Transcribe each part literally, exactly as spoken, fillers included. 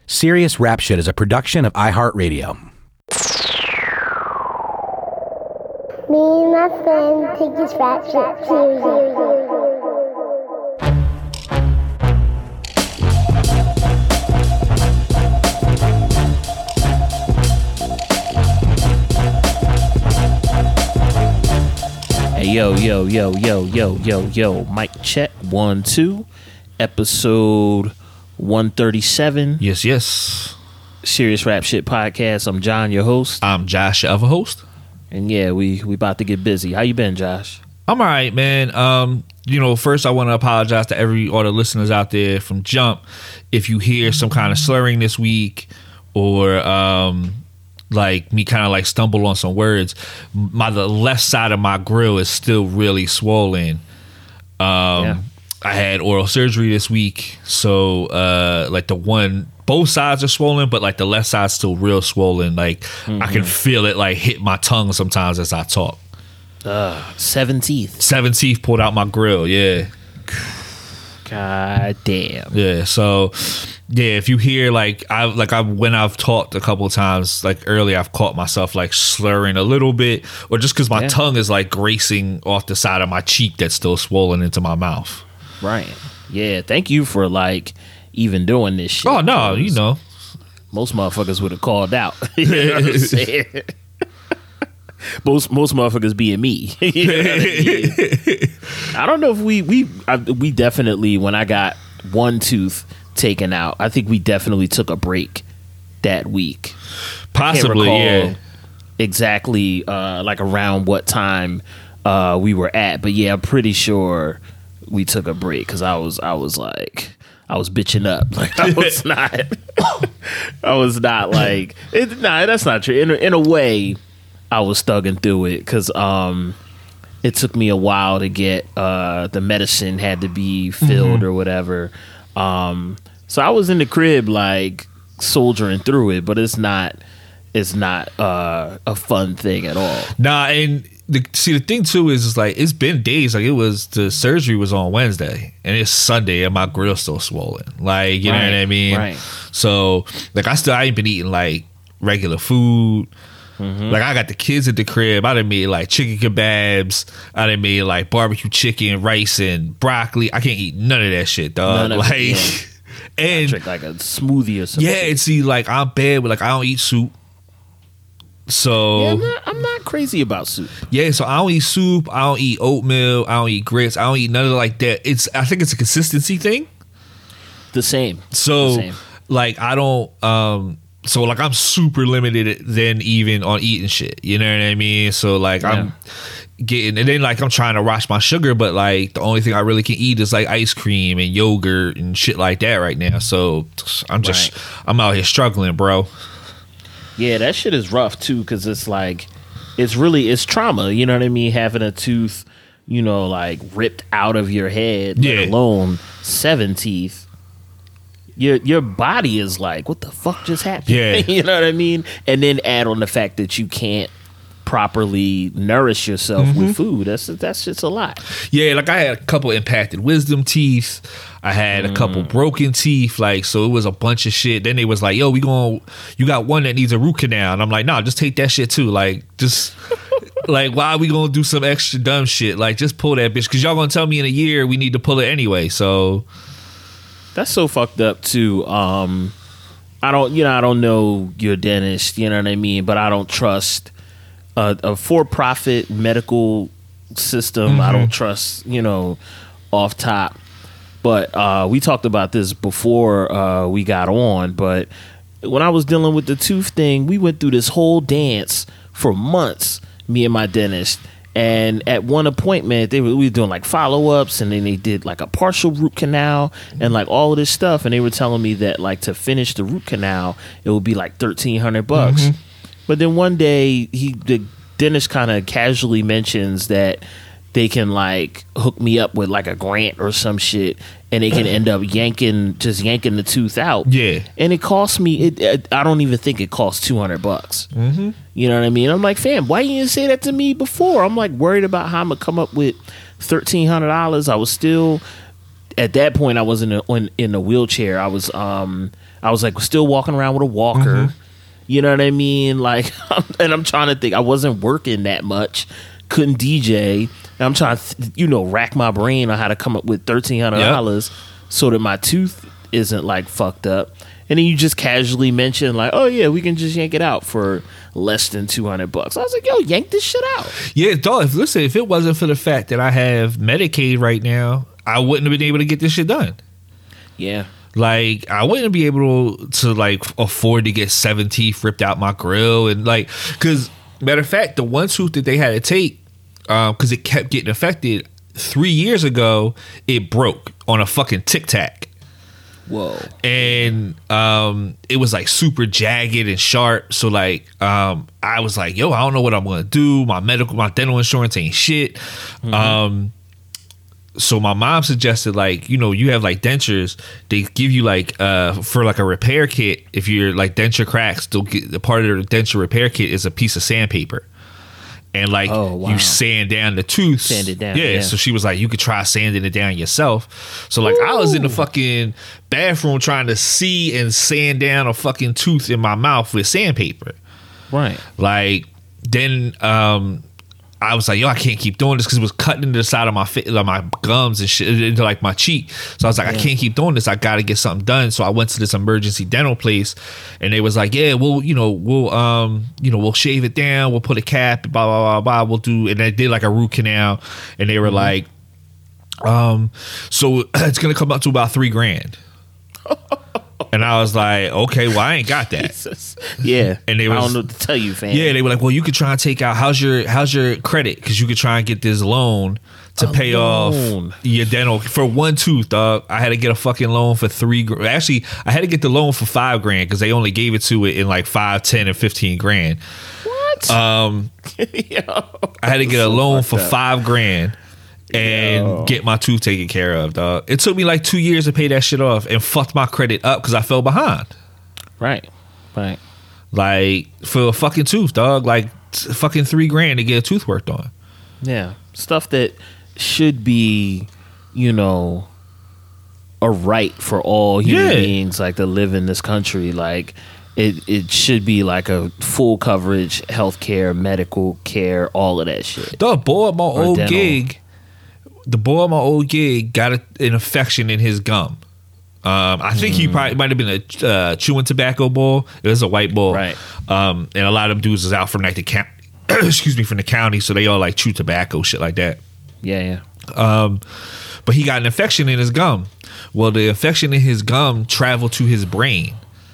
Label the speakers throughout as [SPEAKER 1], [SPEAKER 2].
[SPEAKER 1] Serious Rap Shit is a production of iHeartRadio.
[SPEAKER 2] Me and my friend take this rap shit seriously.
[SPEAKER 3] Hey, yo, yo, yo, yo, yo, yo, yo, mic check, one, two, episode one thirty-seven.
[SPEAKER 4] Yes, yes.
[SPEAKER 3] Serious Rap Shit Podcast. I'm John, your host.
[SPEAKER 4] I'm Josh, your other host.
[SPEAKER 3] And yeah, we we about to get busy. How you been, Josh?
[SPEAKER 4] I'm all right, man. Um, you know, first I want to apologize to every all the listeners out there from Jump. If you hear some kind of slurring this week or um like me kind of like stumble on some words, my the left side of my grill is still really swollen. Um yeah. I had oral surgery this week, so uh like the one both sides are swollen, but like the left side's still real swollen. Like mm-hmm. I can feel it like hit my tongue sometimes as I talk.
[SPEAKER 3] Uh, seven teeth.
[SPEAKER 4] Seven teeth pulled out my grill, yeah.
[SPEAKER 3] God damn.
[SPEAKER 4] Yeah, so yeah, if you hear like I like I when I've talked a couple of times like earlier, I've caught myself like slurring a little bit, or just because my yeah. tongue is like gracing off the side of my cheek that's still swollen into my mouth.
[SPEAKER 3] Right. Yeah. Thank you for like even doing this shit.
[SPEAKER 4] Oh no, you know,
[SPEAKER 3] most motherfuckers would have called out. You know what I'm saying? most most motherfuckers being me. You know what I mean? I don't know if we we I, we definitely when I got one tooth taken out, I think we definitely took a break that week.
[SPEAKER 4] Possibly, yeah.
[SPEAKER 3] Exactly, uh, like around what time uh, we were at, but yeah, I'm pretty sure we took a break because I was I was like I was bitching up, like I was not I was not like it, nah, that's not true. In a, in a way, I was thugging through it because um, it took me a while to get uh, the medicine had to be filled mm-hmm. or whatever. Um, so I was in the crib like soldiering through it, but it's not it's not uh, a fun thing at all.
[SPEAKER 4] Nah, and the, see the thing too is, is like it's been days. Like it was the surgery was on Wednesday and it's Sunday and my grill's still swollen. Like you
[SPEAKER 3] right,
[SPEAKER 4] know what I mean?
[SPEAKER 3] Right.
[SPEAKER 4] So like I still I ain't been eating like regular food. Mm-hmm. Like I got the kids at the crib. I done made like chicken kebabs. I done made like barbecue chicken, rice, and broccoli. I can't eat none of that shit, dog. Like,
[SPEAKER 3] it, yeah. and I drink like a smoothie or something.
[SPEAKER 4] Yeah, and see, like I'm bad with like I don't eat soup. So
[SPEAKER 3] yeah, I'm not, I'm not crazy about soup.
[SPEAKER 4] Yeah, so I don't eat soup. I don't eat oatmeal. I don't eat grits. I don't eat none of like that. It's I think it's a consistency thing.
[SPEAKER 3] The same.
[SPEAKER 4] So
[SPEAKER 3] the same.
[SPEAKER 4] like I don't. um So like I'm super limited then even on eating shit, you know what I mean? So like yeah. I'm getting and then like I'm trying to watch my sugar, but like the only thing I really can eat is like ice cream and yogurt and shit like that right now. So I'm just right. I'm out here struggling, bro.
[SPEAKER 3] Yeah, that shit is rough too because it's like it's really it's trauma. You know what I mean? Having a tooth, you know, like ripped out of your head,
[SPEAKER 4] yeah.
[SPEAKER 3] let alone seven teeth. Your your body is like, what the fuck just happened?
[SPEAKER 4] Yeah.
[SPEAKER 3] You know what I mean? And then add on the fact that you can't properly nourish yourself mm-hmm. with food. That's that's just a lot.
[SPEAKER 4] Yeah, like I had a couple impacted wisdom teeth. I had mm. a couple broken teeth. Like, so it was a bunch of shit. Then they was like, yo, we going you got one that needs a root canal. And I'm like, nah, just take that shit too. Like, just like, why are we gonna do some extra dumb shit? Like, just pull that bitch. Cause y'all gonna tell me in a year we need to pull it anyway. So
[SPEAKER 3] that's so fucked up too. Um, I don't, you know, I don't know your dentist, you know what I mean, but I don't trust a, a for-profit medical system. Mm-hmm. I don't trust, you know, off top. But uh, we talked about this before uh, we got on. But when I was dealing with the tooth thing, we went through this whole dance for months, me and my dentist. And at one appointment, they were, we were doing like follow-ups, and then they did like a partial root canal and like all of this stuff. And they were telling me that like to finish the root canal, it would be like thirteen hundred bucks. Mm-hmm. But then one day, he the dentist kind of casually mentions that they can like hook me up with like a grant or some shit, and they can end up yanking, just yanking the tooth out.
[SPEAKER 4] Yeah.
[SPEAKER 3] And it cost me, it, it, I don't even think it cost two hundred bucks. Mm-hmm. You know what I mean? I'm like, fam, why you didn't say that to me before? I'm like worried about how I'm going to come up with thirteen hundred dollars. I was still, at that point, I wasn't in, in a wheelchair. I was, um, I was like still walking around with a walker.
[SPEAKER 4] Mm-hmm.
[SPEAKER 3] You know what I mean? Like, and I'm trying to think. I wasn't working that much. Couldn't D J. And I'm trying to, you know, rack my brain on how to come up with thirteen hundred dollars yep. so that my tooth isn't like fucked up. And then you just casually mention like, oh yeah, we can just yank it out for less than two hundred bucks. I was like, yo, yank this shit out.
[SPEAKER 4] Yeah, dog. If, listen, if it wasn't for the fact that I have Medicaid right now, I wouldn't have been able to get this shit done.
[SPEAKER 3] Yeah.
[SPEAKER 4] Like, I wouldn't be able to, to like afford to get seven teeth ripped out my grill. And like, because matter of fact, the one tooth that they had to take, um, because it kept getting affected, three years ago, it broke on a fucking Tic Tac.
[SPEAKER 3] Whoa.
[SPEAKER 4] And um, it was like super jagged and sharp. So like um, I was like, yo, I don't know what I'm gonna do. My medical, my dental insurance ain't shit. Mm-hmm. Um, so my mom suggested, like, you know, you have like dentures. They give you like uh, for like a repair kit. If you're like denture cracks, they'll get the part of the denture repair kit is a piece of sandpaper. And like
[SPEAKER 3] oh, wow.
[SPEAKER 4] you sand down the tooth,
[SPEAKER 3] sand it down.
[SPEAKER 4] Yeah,
[SPEAKER 3] yeah.
[SPEAKER 4] So she was like, you could try sanding it down yourself. So like, Ooh. I was in the fucking bathroom trying to see and sand down a fucking tooth in my mouth with sandpaper.
[SPEAKER 3] Right.
[SPEAKER 4] Like then um, I was like, yo, I can't keep doing this because it was cutting into the side of my fa- like my gums and shit into like my cheek. So I was like, yeah. I can't keep doing this. I got to get something done. So I went to this emergency dental place, and they was like, yeah, we'll, you know, we'll, um, you know, we'll shave it down. We'll put a cap. Blah blah blah blah. We'll do, and they did like a root canal, and they were mm-hmm. like, um, so it's gonna come up to about three grand. And I was like, okay, well, I ain't got that.
[SPEAKER 3] Jesus. Yeah.
[SPEAKER 4] And they was,
[SPEAKER 3] I don't know what to tell you, fam.
[SPEAKER 4] Yeah, they were like, well, you could try and take out, how's your how's your credit? Because you could try and get this loan to
[SPEAKER 3] a
[SPEAKER 4] pay
[SPEAKER 3] loan.
[SPEAKER 4] off your dental for one tooth, dog. I had to get a fucking loan for three grand. Actually, I had to get the loan for five grand because they only gave it to it in like five, ten, and fifteen grand.
[SPEAKER 3] What?
[SPEAKER 4] Um,
[SPEAKER 3] Yo,
[SPEAKER 4] I had to get a
[SPEAKER 3] so
[SPEAKER 4] loan for
[SPEAKER 3] up.
[SPEAKER 4] five grand. And
[SPEAKER 3] Yo.
[SPEAKER 4] get my tooth taken care of, dog. It took me like two years to pay that shit off and fucked my credit up because I fell behind.
[SPEAKER 3] Right, right.
[SPEAKER 4] Like, for a fucking tooth, dog. Like, t- fucking three grand to get a tooth worked on.
[SPEAKER 3] Yeah. Stuff that should be, you know, a right for all human
[SPEAKER 4] Yeah.
[SPEAKER 3] beings, like, to live in this country. Like, it, it should be like a full coverage healthcare, medical care, all of that shit.
[SPEAKER 4] Dog, boy at my
[SPEAKER 3] Or
[SPEAKER 4] old
[SPEAKER 3] dental.
[SPEAKER 4] gig, the boy at my old gig got a, an infection in his gum. Um, I think mm. he probably might have been a uh, chewing tobacco boy. It was a white boy,
[SPEAKER 3] Right.
[SPEAKER 4] Um, and a lot of them dudes is out from like the county, excuse me, from the county, so they all like chew tobacco, shit like that.
[SPEAKER 3] Yeah, yeah.
[SPEAKER 4] Um, but he got an infection in his gum. Well, the infection in his gum traveled to his brain.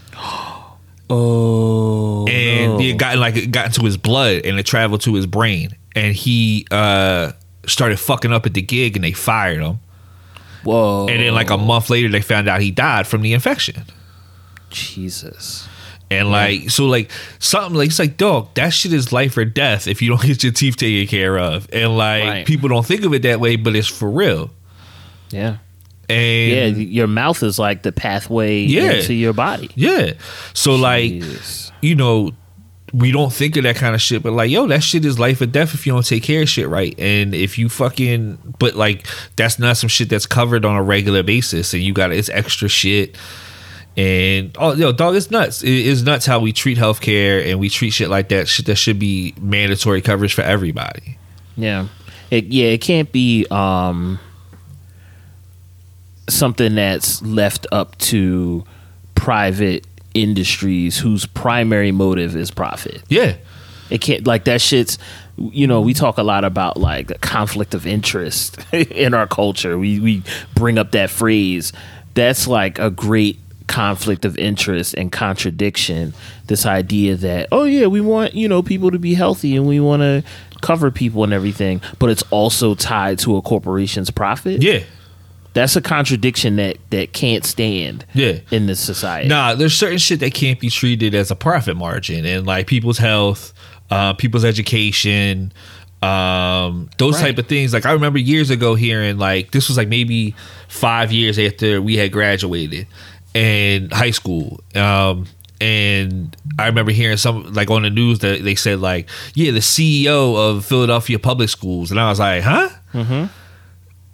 [SPEAKER 3] Oh,
[SPEAKER 4] and
[SPEAKER 3] no.
[SPEAKER 4] it got like it got into his blood and it traveled to his brain, and he uh, started fucking up at the gig, and they fired him.
[SPEAKER 3] Whoa!
[SPEAKER 4] And then like a month later, they found out he died from the infection.
[SPEAKER 3] Jesus.
[SPEAKER 4] And like so, like something like it's like, dog, that shit is life or death if you don't get your teeth taken care of. And like
[SPEAKER 3] Right.
[SPEAKER 4] people don't think of it that way, but it's for real.
[SPEAKER 3] Yeah.
[SPEAKER 4] And
[SPEAKER 3] Yeah, your mouth is like the pathway
[SPEAKER 4] Yeah.
[SPEAKER 3] into your body.
[SPEAKER 4] yeah, so like
[SPEAKER 3] Jesus.
[SPEAKER 4] you know, we don't think of that kind of shit, but like, yo, that shit is life or death if you don't take care of shit right. And if you fucking, but like, that's not some shit that's covered on a regular basis, and you got it's extra shit. And oh, yo, dog, it's nuts. It, it's nuts how we treat healthcare and we treat shit like that. Shit that should be mandatory coverage for everybody.
[SPEAKER 3] Yeah. It, yeah, it can't be um, something that's left up to private industries whose primary motive is profit.
[SPEAKER 4] Yeah.
[SPEAKER 3] It can't, like, that shit's, you know, we talk a lot about like the conflict of interest in our culture. We we bring up that phrase. That's like a great conflict of interest and contradiction. This idea that, oh yeah, we want, you know, people to be healthy and we want to cover people and everything, but it's also tied to a corporation's profit.
[SPEAKER 4] Yeah.
[SPEAKER 3] That's a contradiction that that can't stand
[SPEAKER 4] Yeah.
[SPEAKER 3] in this society.
[SPEAKER 4] Nah, there's certain shit that can't be treated as a profit margin, and like people's health, uh, people's education, um, those
[SPEAKER 3] Right.
[SPEAKER 4] type of things. Like I remember years ago hearing like this was like maybe five years after we had graduated in high school. Um, and I remember hearing some like on the news that they said like, yeah, the C E O of Philadelphia Public Schools, and I was like, huh? Mm-hmm.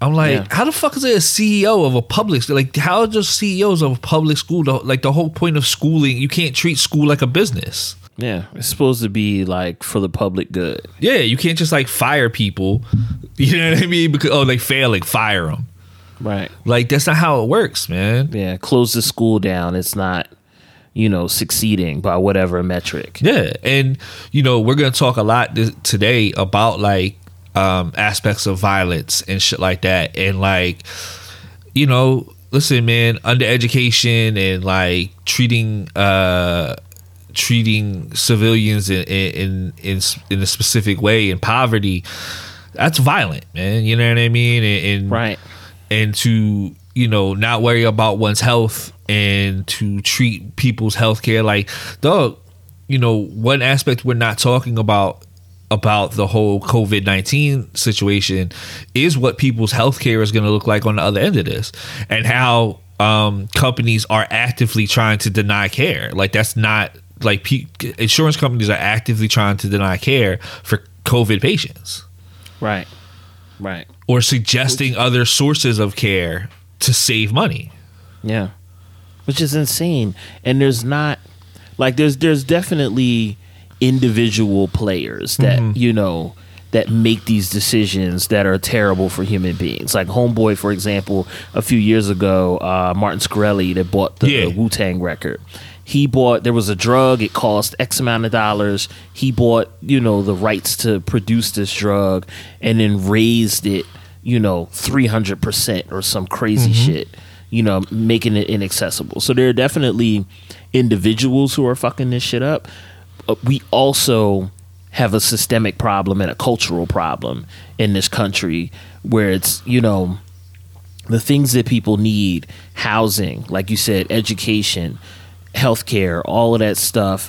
[SPEAKER 4] I'm like,
[SPEAKER 3] Yeah.
[SPEAKER 4] how the fuck is it a C E O of a public like? How are just C E Os of a public school? The, like the whole point of schooling, you can't treat school like a business.
[SPEAKER 3] Yeah, it's supposed to be like for the public good.
[SPEAKER 4] Yeah, you can't just like fire people. You know what I mean? Because oh, they failing, fire them.
[SPEAKER 3] Right.
[SPEAKER 4] Like that's not how it works, man.
[SPEAKER 3] Yeah, close the school down. It's not, you know, succeeding by whatever metric.
[SPEAKER 4] Yeah, and you know we're gonna talk a lot th- today about like um, aspects of violence and shit like that, and like you know, listen, man, undereducation and like treating uh, treating civilians in in in in a specific way in poverty. That's violent, man. You know what I mean? And, and
[SPEAKER 3] Right.
[SPEAKER 4] And to you know not worry about one's health and to treat people's health care like dog. You know, one aspect we're not talking about about the whole COVID nineteen situation is what people's healthcare is going to look like on the other end of this, and how um, companies are actively trying to deny care. Like that's not like pe- insurance companies are actively trying to deny care for COVID patients,
[SPEAKER 3] Right. Right.
[SPEAKER 4] or suggesting other sources of care to save money.
[SPEAKER 3] Yeah. Which is insane. And there's not like there's there's definitely individual players that,
[SPEAKER 4] Mm-hmm.
[SPEAKER 3] you know, that make these decisions that are terrible for human beings. Like Homeboy, for example, a few years ago, uh, Martin Shkreli that bought the,
[SPEAKER 4] Yeah.
[SPEAKER 3] the Wu-Tang record. He bought, there was a drug, it cost X amount of dollars. He bought, you know, the rights to produce this drug and then raised it, you know, three hundred percent or some crazy shit, you know, making it inaccessible. So there are definitely individuals who are fucking this shit up. But we also have a systemic problem and a cultural problem in this country where it's, you know, the things that people need, housing, like you said, education, healthcare, all of that stuff,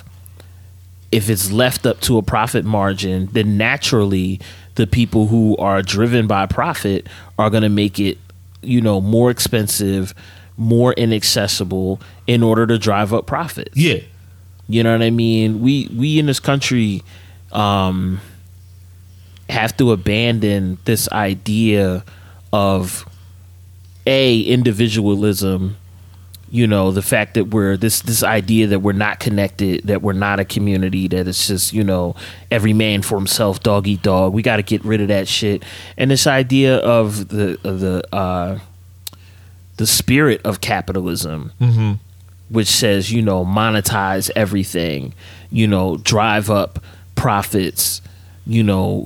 [SPEAKER 3] if it's left up to a profit margin, then naturally the people who are driven by profit are going to make it, you know, more expensive, more inaccessible in order to drive up profits.
[SPEAKER 4] Yeah.
[SPEAKER 3] You know what I mean? We we in this country um, have to abandon this idea of a individualism. You know, the fact that we're this this idea that we're not connected, that we're not a community, that it's just, you know, every man for himself, dog eat dog. We got to get rid of that shit. And this idea of the of the uh, the spirit of capitalism,
[SPEAKER 4] Mm-hmm.
[SPEAKER 3] which says, you know, monetize everything, you know, drive up profits, you know,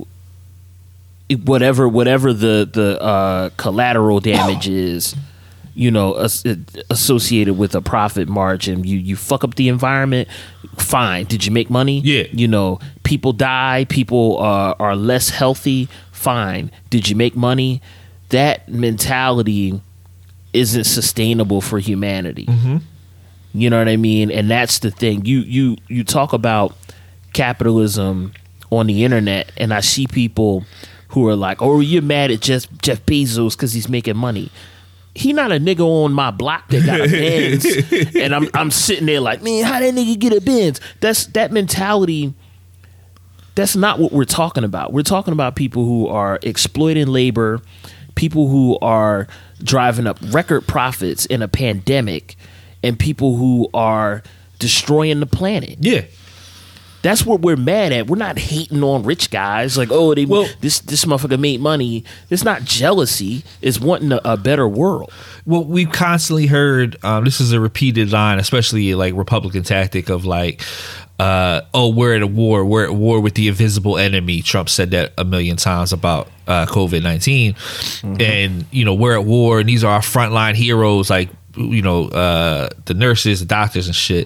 [SPEAKER 3] it- whatever whatever the the uh, collateral damage is, you know, as, associated with a profit margin. You you fuck up the environment, fine. Did you make money?
[SPEAKER 4] Yeah.
[SPEAKER 3] You know, people die, people uh, are less healthy, fine. Did you make money? That mentality isn't sustainable for humanity.
[SPEAKER 4] Mm-hmm.
[SPEAKER 3] You know what I mean? And that's the thing. You you you talk about capitalism on the internet, and I see people who are like, "Oh, you're mad at Jeff Jeff Bezos because he's making money." He not a nigga on my block that got a Benz, and I'm I'm sitting there like, man, how that nigga get a Benz? That's that mentality. That's not what we're talking about. We're talking about people who are exploiting labor, people who are driving up record profits in a pandemic, and people who are destroying the planet.
[SPEAKER 4] Yeah.
[SPEAKER 3] That's what we're mad at. We're not hating on rich guys like, oh, they
[SPEAKER 4] Well-
[SPEAKER 3] this this motherfucker made money. It's not jealousy. It's wanting a, a better world.
[SPEAKER 4] Well, we've constantly heard um, this is a repeated line, especially like Republican tactic of like, uh, "Oh, we're at a war. We're at war with the invisible enemy." Trump said that a million times about uh, COVID nineteen, and you know we're at war, and these are our frontline heroes, like you know uh, the nurses, the doctors, and shit.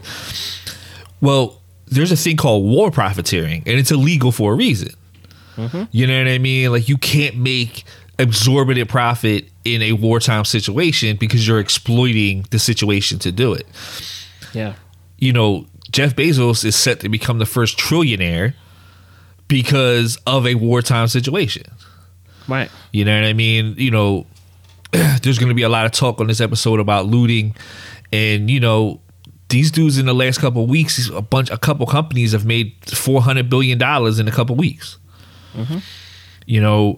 [SPEAKER 4] Well, there's a thing called war profiteering, and it's illegal for a reason. You know what I mean? Like you can't make exorbitant profit in a wartime situation because you're exploiting the situation to do it.
[SPEAKER 3] Yeah.
[SPEAKER 4] You know, Jeff Bezos is set to become the first trillionaire because of a wartime situation.
[SPEAKER 3] Right.
[SPEAKER 4] You know what I mean? You know, there's going to be a lot of talk on this episode about looting, and you know, these dudes in the last couple of weeks, a bunch, a couple companies have made four hundred billion dollars in a couple of weeks. You know,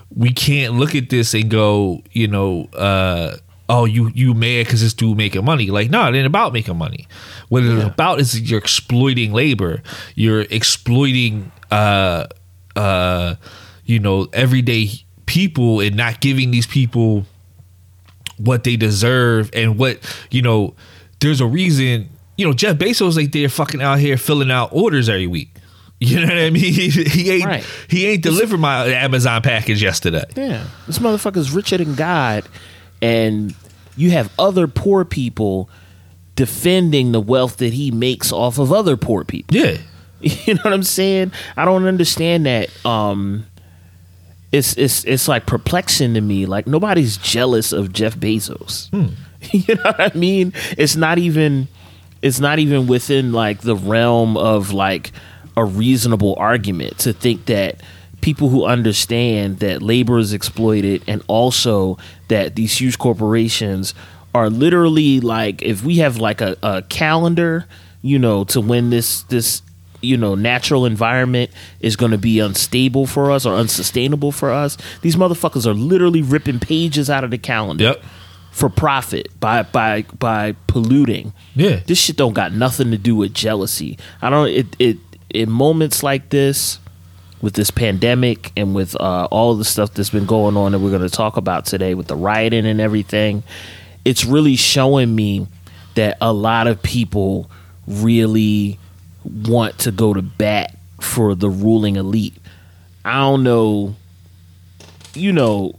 [SPEAKER 4] we can't look at this and go, you know, uh, oh, you you mad because this dude making money. Like, no, it ain't about making money. What it's
[SPEAKER 3] Yeah.
[SPEAKER 4] about is you're exploiting labor. You're exploiting, uh, uh, you know, everyday people and not giving these people what they deserve and what, you know, there's a reason, you know, Jeff Bezos ain't there fucking out here filling out orders every week. You know what I mean? He, he ain't
[SPEAKER 3] Right.
[SPEAKER 4] he ain't delivered my Amazon package yesterday.
[SPEAKER 3] Yeah, this motherfucker's richer than God, and you have other poor people defending the wealth that he makes off of other poor people.
[SPEAKER 4] Yeah.
[SPEAKER 3] You know what I'm saying? I don't understand that. Um, it's it's it's like perplexing to me. Like nobody's jealous of Jeff Bezos.
[SPEAKER 4] Hmm.
[SPEAKER 3] You know what I mean? It's not even it's not even within like the realm of like a reasonable argument to think that people who understand that labor is exploited and also that these huge corporations are literally like, if we have like a, a calendar, you know, to when this this you know natural environment is going to be unstable for us or unsustainable for us, these motherfuckers are literally ripping pages out of the calendar.
[SPEAKER 4] Yep.
[SPEAKER 3] For profit by by by polluting.
[SPEAKER 4] Yeah.
[SPEAKER 3] This shit don't got nothing to do with jealousy. I don't it it in moments like this, with this pandemic and with uh, all of the stuff that's been going on that we're going to talk about today with the rioting and everything, it's really showing me that a lot of people really want to go to bat for the ruling elite. I don't know, you know,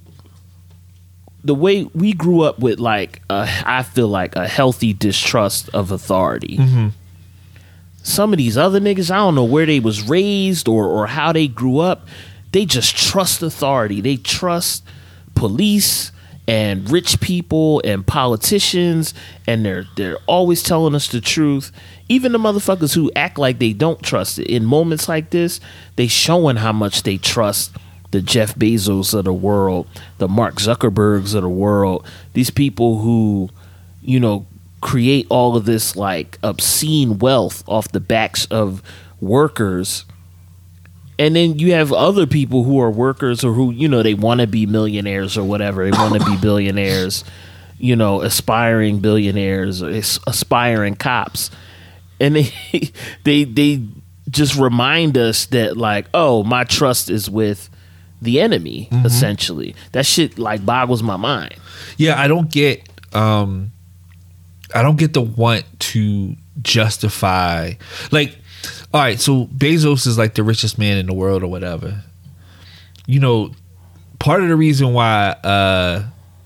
[SPEAKER 3] the way we grew up with like a, I feel like a healthy distrust of authority.
[SPEAKER 4] Mm-hmm.
[SPEAKER 3] Some of these other niggas, I don't know where they was raised or or how they grew up. They just trust authority. They trust police and rich people and politicians, and they're they're always telling us the truth. Even the motherfuckers who act like they don't trust it, in moments like this, they showing how much they trust the Jeff Bezos of the world, the Mark Zuckerbergs of the world, these people who, you know, create all of this like obscene wealth off the backs of workers. And then you have other people who are workers or who, you know, they want to be millionaires or whatever. They want to be billionaires, you know, aspiring billionaires or as- aspiring cops. And they, they, they just remind us that like, oh, my trust is with the enemy, mm-hmm. essentially. That shit like boggles my mind.
[SPEAKER 4] Yeah, I don't get um I don't get the want to justify, like, all right, so Bezos is like the richest man in the world or whatever. You know, part of the reason why uh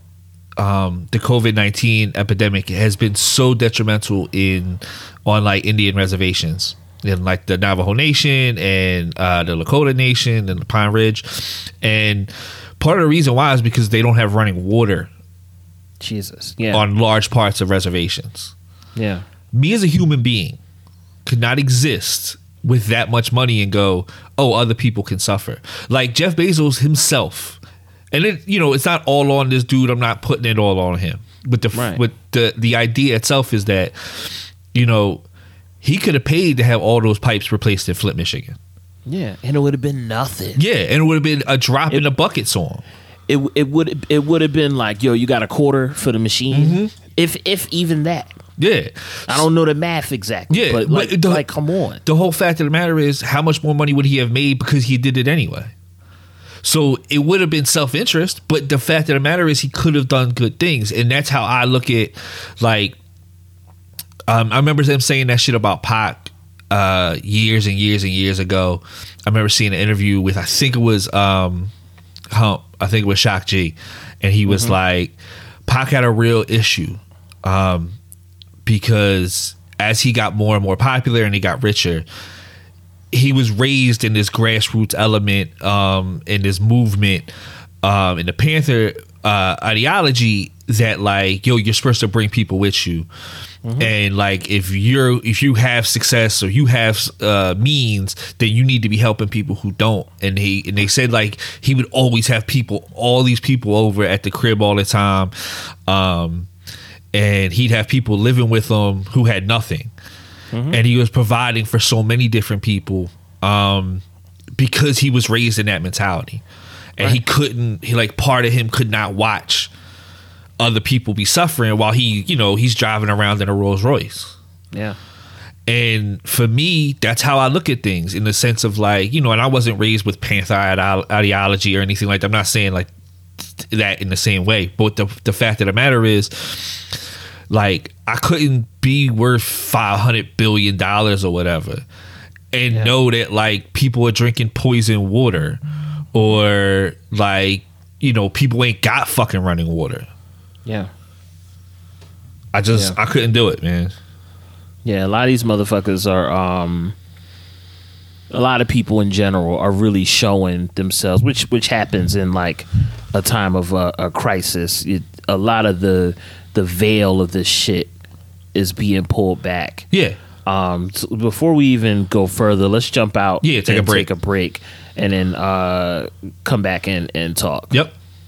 [SPEAKER 4] um the COVID nineteen epidemic has been so detrimental in on like Indian reservations, in like the Navajo Nation and uh, the Lakota Nation and the Pine Ridge. And part of the reason why is because they don't have running water
[SPEAKER 3] Jesus. Yeah.
[SPEAKER 4] on large parts of reservations.
[SPEAKER 3] Yeah.
[SPEAKER 4] Me as a human being could not exist with that much money and go, oh, other people can suffer. Like Jeff Bezos himself. And it, you know, it's not all on this dude. I'm not putting it all on him. But the
[SPEAKER 3] Right.
[SPEAKER 4] but the the idea itself is that, you know, he could have paid to have all those pipes replaced in Flint, Michigan.
[SPEAKER 3] Yeah. And it would have been nothing.
[SPEAKER 4] Yeah, and it would have been a drop in the bucket song.
[SPEAKER 3] It it would it would have been like, yo, you got a quarter for the machine,
[SPEAKER 4] Mm-hmm.
[SPEAKER 3] if if even that.
[SPEAKER 4] Yeah,
[SPEAKER 3] I don't know the math exactly,
[SPEAKER 4] Yeah,
[SPEAKER 3] but like,
[SPEAKER 4] but the-
[SPEAKER 3] like come on.
[SPEAKER 4] the whole fact of the matter is, how much more money would he have made because he did it anyway? So it would have been self-interest, but the fact of the matter is he could have done good things. And that's how I look at, like, um, I remember them saying that shit about Pac uh, years and years and years ago. I remember seeing an interview with, I think it was um, Hump, I think it was Shock G. And he was like, Pac had a real issue um, because as he got more and more popular and he got richer, he was raised in this grassroots element, um, in this movement, um, in the Panther uh, ideology that like, yo, you're supposed to bring people with you, mm-hmm. and like if you're if you have success or you have uh, means, then you need to be helping people who don't. And he and they said like he would always have people, all these people over at the crib all the time, um, and he'd have people living with him who had nothing. Mm-hmm. And he was providing for so many different people um, because he was raised in that mentality. and right. he couldn't. He like part of him could not watch other people be suffering while he, you know, he's driving around in a Rolls Royce.
[SPEAKER 3] Yeah.
[SPEAKER 4] And for me, that's how I look at things, in the sense of like, you know, and I wasn't raised with Panther ideology or anything like that. I'm not saying like that in the same way, but the the fact of the matter is, like, I couldn't be worth five hundred billion dollars or whatever and yeah. know that like people are drinking poison water, or like, you know, people ain't got fucking running water.
[SPEAKER 3] Yeah.
[SPEAKER 4] I just, yeah. I couldn't do it, man.
[SPEAKER 3] Yeah, a lot of these motherfuckers are, um, a lot of people in general are really showing themselves, which which happens in like a time of a, a crisis. It, a lot of the the veil of this shit is being pulled back.
[SPEAKER 4] Yeah.
[SPEAKER 3] Um, so before we even go further, let's jump out.
[SPEAKER 4] Yeah, take a break.
[SPEAKER 3] Take a break, and then uh, come back and, and talk.
[SPEAKER 4] Yep.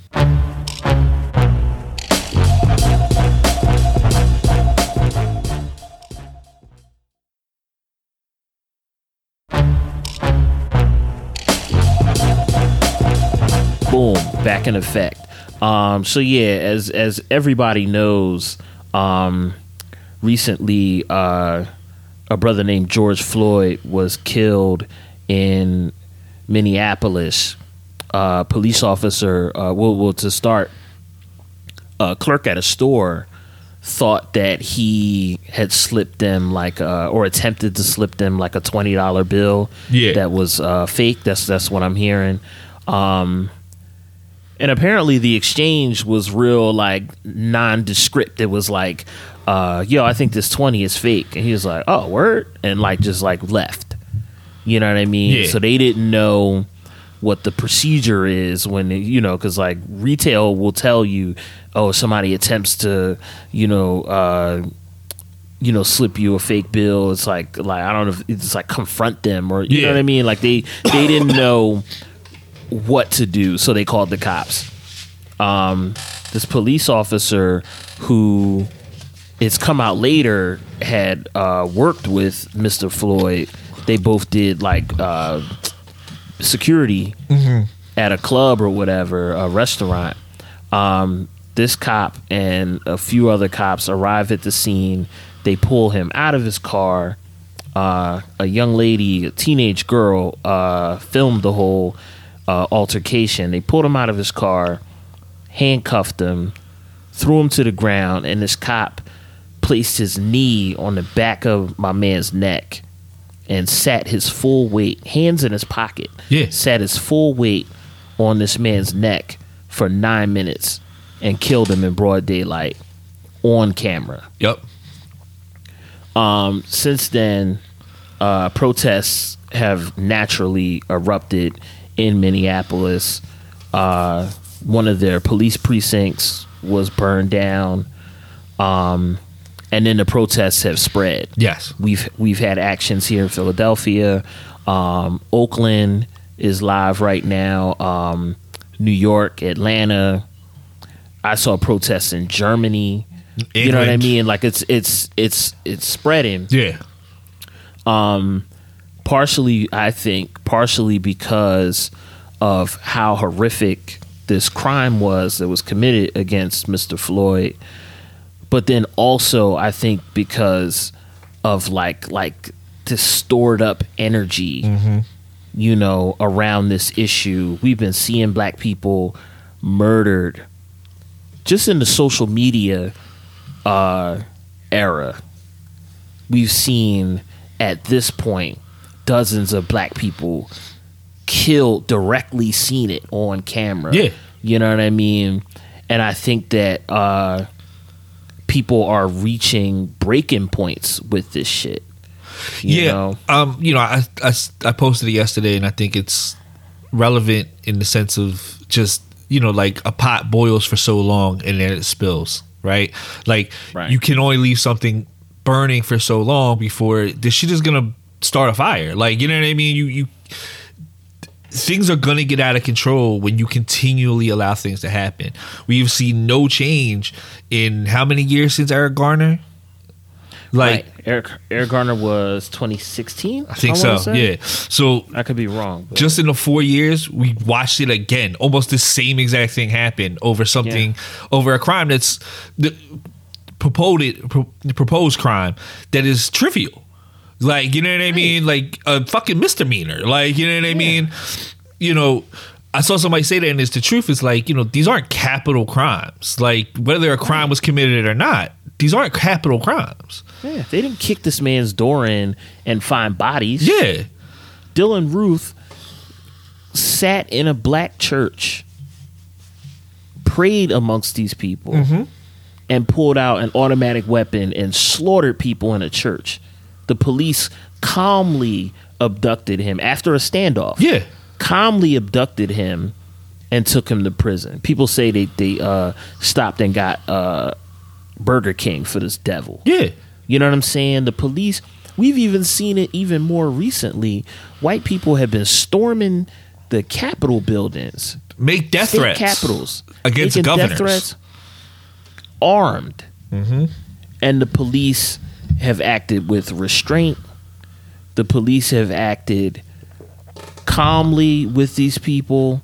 [SPEAKER 3] Boom, back in effect. Um, so yeah, as as everybody knows, um, recently uh, a brother named George Floyd was killed in Minneapolis. Uh, police officer, uh, well, well, to start, a clerk at a store thought that he had slipped them like, uh, or attempted to slip them like a twenty dollar bill.
[SPEAKER 4] Yeah.
[SPEAKER 3] That was uh, fake. That's that's what I'm hearing. Um, And apparently the exchange was real, like, nondescript. It was like, uh, yo, I think this twenty is fake. And he was like, oh, word? And, like, just, like, left. You know what I mean?
[SPEAKER 4] Yeah.
[SPEAKER 3] So they didn't know what the procedure is when, you know, because, like, retail will tell you, oh, somebody attempts to, you know, uh, you know, slip you a fake bill. It's like, like I don't know, if it's like confront them, or, you
[SPEAKER 4] yeah.
[SPEAKER 3] know what I mean? Like, they, they didn't know what to do, so they called the cops. Um, this police officer, who it's come out later had uh, worked with Mister Floyd. They both did like uh, security mm-hmm. at a club or whatever, a restaurant. Um, this cop and a few other cops arrive at the scene. They pull him out of his car. Uh, a young lady, a teenage girl, uh, filmed the whole Uh, altercation. They pulled him out of his car, handcuffed him, threw him to the ground, and this cop placed his knee on the back of my man's neck and sat his full weight, hands in his pocket,
[SPEAKER 4] yeah.
[SPEAKER 3] sat his full weight on this man's neck for nine minutes and killed him in broad daylight on camera.
[SPEAKER 4] Yep.
[SPEAKER 3] Um, since then, uh, protests have naturally erupted in Minneapolis. Uh, one of their police precincts was burned down, um, and then the protests have spread.
[SPEAKER 4] Yes,
[SPEAKER 3] we've we've had actions here in Philadelphia. Um, Oakland is live right now. Um, New York, Atlanta. I saw protests in Germany. England. You know what I mean? Like it's it's it's it's spreading.
[SPEAKER 4] Yeah.
[SPEAKER 3] Um. Partially, I think, partially because of how horrific this crime was that was committed against Mister Floyd, but then also I think because of like like this stored up energy, mm-hmm. you know, around this issue. We've been seeing black people murdered just in the social media uh, era. We've seen at this point dozens of black people killed, directly seen it on camera.
[SPEAKER 4] Yeah.
[SPEAKER 3] You know what I mean? And I think that uh, people are reaching breaking points with this shit. You
[SPEAKER 4] yeah.
[SPEAKER 3] know?
[SPEAKER 4] Um, you know, I, I, I posted it yesterday, and I think it's relevant in the sense of just, you know, like a pot boils for so long and then it spills, right? Like,
[SPEAKER 3] right.
[SPEAKER 4] you can only leave something burning for so long before this shit is going to start a fire. Like, you know what I mean? You, you, things are going to get out of control when you continually allow things to happen. We've seen no change in how many years since Eric Garner? Like
[SPEAKER 3] right. Eric Eric Garner was twenty sixteen.
[SPEAKER 4] I think
[SPEAKER 3] I
[SPEAKER 4] so.
[SPEAKER 3] say.
[SPEAKER 4] Yeah. So
[SPEAKER 3] I could be wrong. But.
[SPEAKER 4] Just in the four years, we watched it again. Almost the same exact thing happened over something, yeah. over a crime that's the proposed pro, proposed crime that is trivial. Like, you know what I mean? Like a fucking misdemeanor. Like, you know what I yeah. mean? You know, I saw somebody say that, and it's the truth. It's like, you know, these aren't capital crimes. Like, whether a crime was committed or not, these aren't capital crimes.
[SPEAKER 3] Yeah, they didn't kick this man's door in and find bodies.
[SPEAKER 4] Yeah.
[SPEAKER 3] Dylan Ruth sat in a black church, prayed amongst these people, mm-hmm. and pulled out an automatic weapon and slaughtered people in a church. The police calmly abducted him after a standoff.
[SPEAKER 4] Yeah.
[SPEAKER 3] Calmly abducted him and took him to prison. People say they, they uh, stopped and got uh, Burger King for this devil.
[SPEAKER 4] Yeah.
[SPEAKER 3] You know what I'm saying? The police, we've even seen it even more recently. White people have been storming the Capitol buildings.
[SPEAKER 4] Make death
[SPEAKER 3] state
[SPEAKER 4] threats.
[SPEAKER 3] Capitals.
[SPEAKER 4] Against
[SPEAKER 3] making
[SPEAKER 4] governors.
[SPEAKER 3] Death threats, armed. Mm-hmm. And the police have acted with restraint. The police have acted calmly with these people,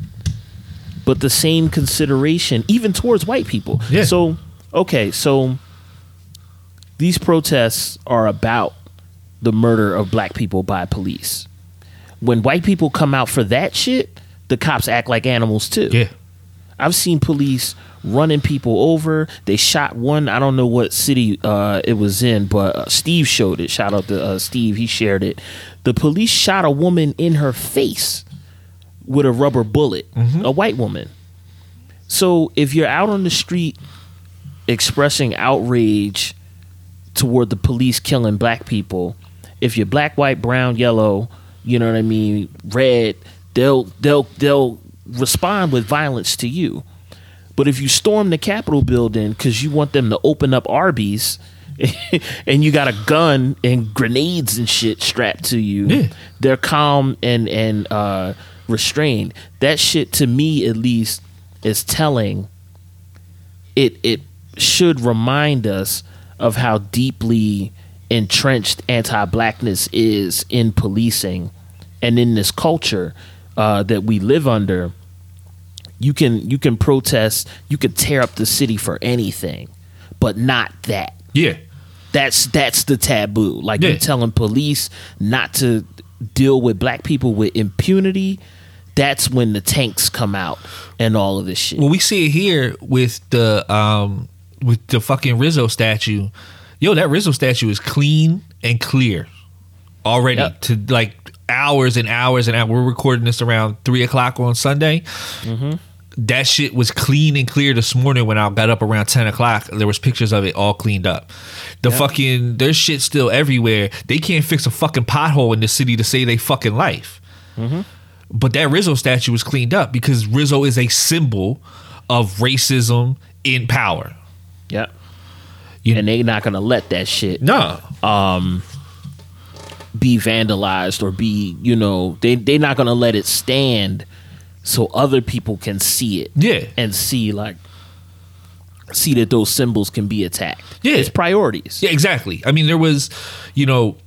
[SPEAKER 3] but the same consideration even towards white people.
[SPEAKER 4] Yeah.
[SPEAKER 3] So, okay, so these protests are about the murder of black people by police. When white people come out for that shit, the cops act like animals too.
[SPEAKER 4] Yeah.
[SPEAKER 3] I've seen police running people over. They shot one. I don't know what city uh, it was in, but uh, Steve showed it. Shout out to uh, Steve. He shared it. The police shot a woman in her face with a rubber bullet, mm-hmm. a white woman. So if you're out on the street expressing outrage toward the police killing black people, if you're black, white, brown, yellow, you know what I mean, red, they'll they'll they'll respond with violence to you. But if you storm the Capitol building because you want them to open up Arby's and you got a gun and grenades and shit strapped to you,
[SPEAKER 4] yeah.
[SPEAKER 3] they're calm and and uh, restrained. That shit, to me at least, is telling. It it should remind us of how deeply entrenched anti-blackness is in policing and in this culture uh, that we live under. You can you can protest, you can tear up the city for anything, but not that.
[SPEAKER 4] Yeah.
[SPEAKER 3] That's that's the taboo. Like
[SPEAKER 4] yeah.
[SPEAKER 3] you're telling police not to deal with black people with impunity. That's when the tanks come out and all of this shit.
[SPEAKER 4] Well, we see it here with the um with the fucking Rizzo statue. Yo, that Rizzo statue is clean and clear already. Yep. To like hours and hours and hours. We're recording this around three o'clock on Sunday. Mm-hmm. That shit was clean and clear this morning when I got up around ten o'clock. There was pictures of it all cleaned up. The yep. fucking, there's shit still everywhere. They can't fix a fucking pothole in the city to save their fucking life. Mm-hmm. But that Rizzo statue was cleaned up because Rizzo is a symbol of racism in power.
[SPEAKER 3] Yep. You and they're not going to let that shit.
[SPEAKER 4] No.
[SPEAKER 3] Um, be vandalized or be, you know, they, they're not going to let it stand so other people can see it.
[SPEAKER 4] Yeah.
[SPEAKER 3] And see, like, see that those symbols can be attacked.
[SPEAKER 4] Yeah.
[SPEAKER 3] It's priorities.
[SPEAKER 4] Yeah, exactly. I mean, there was, you know,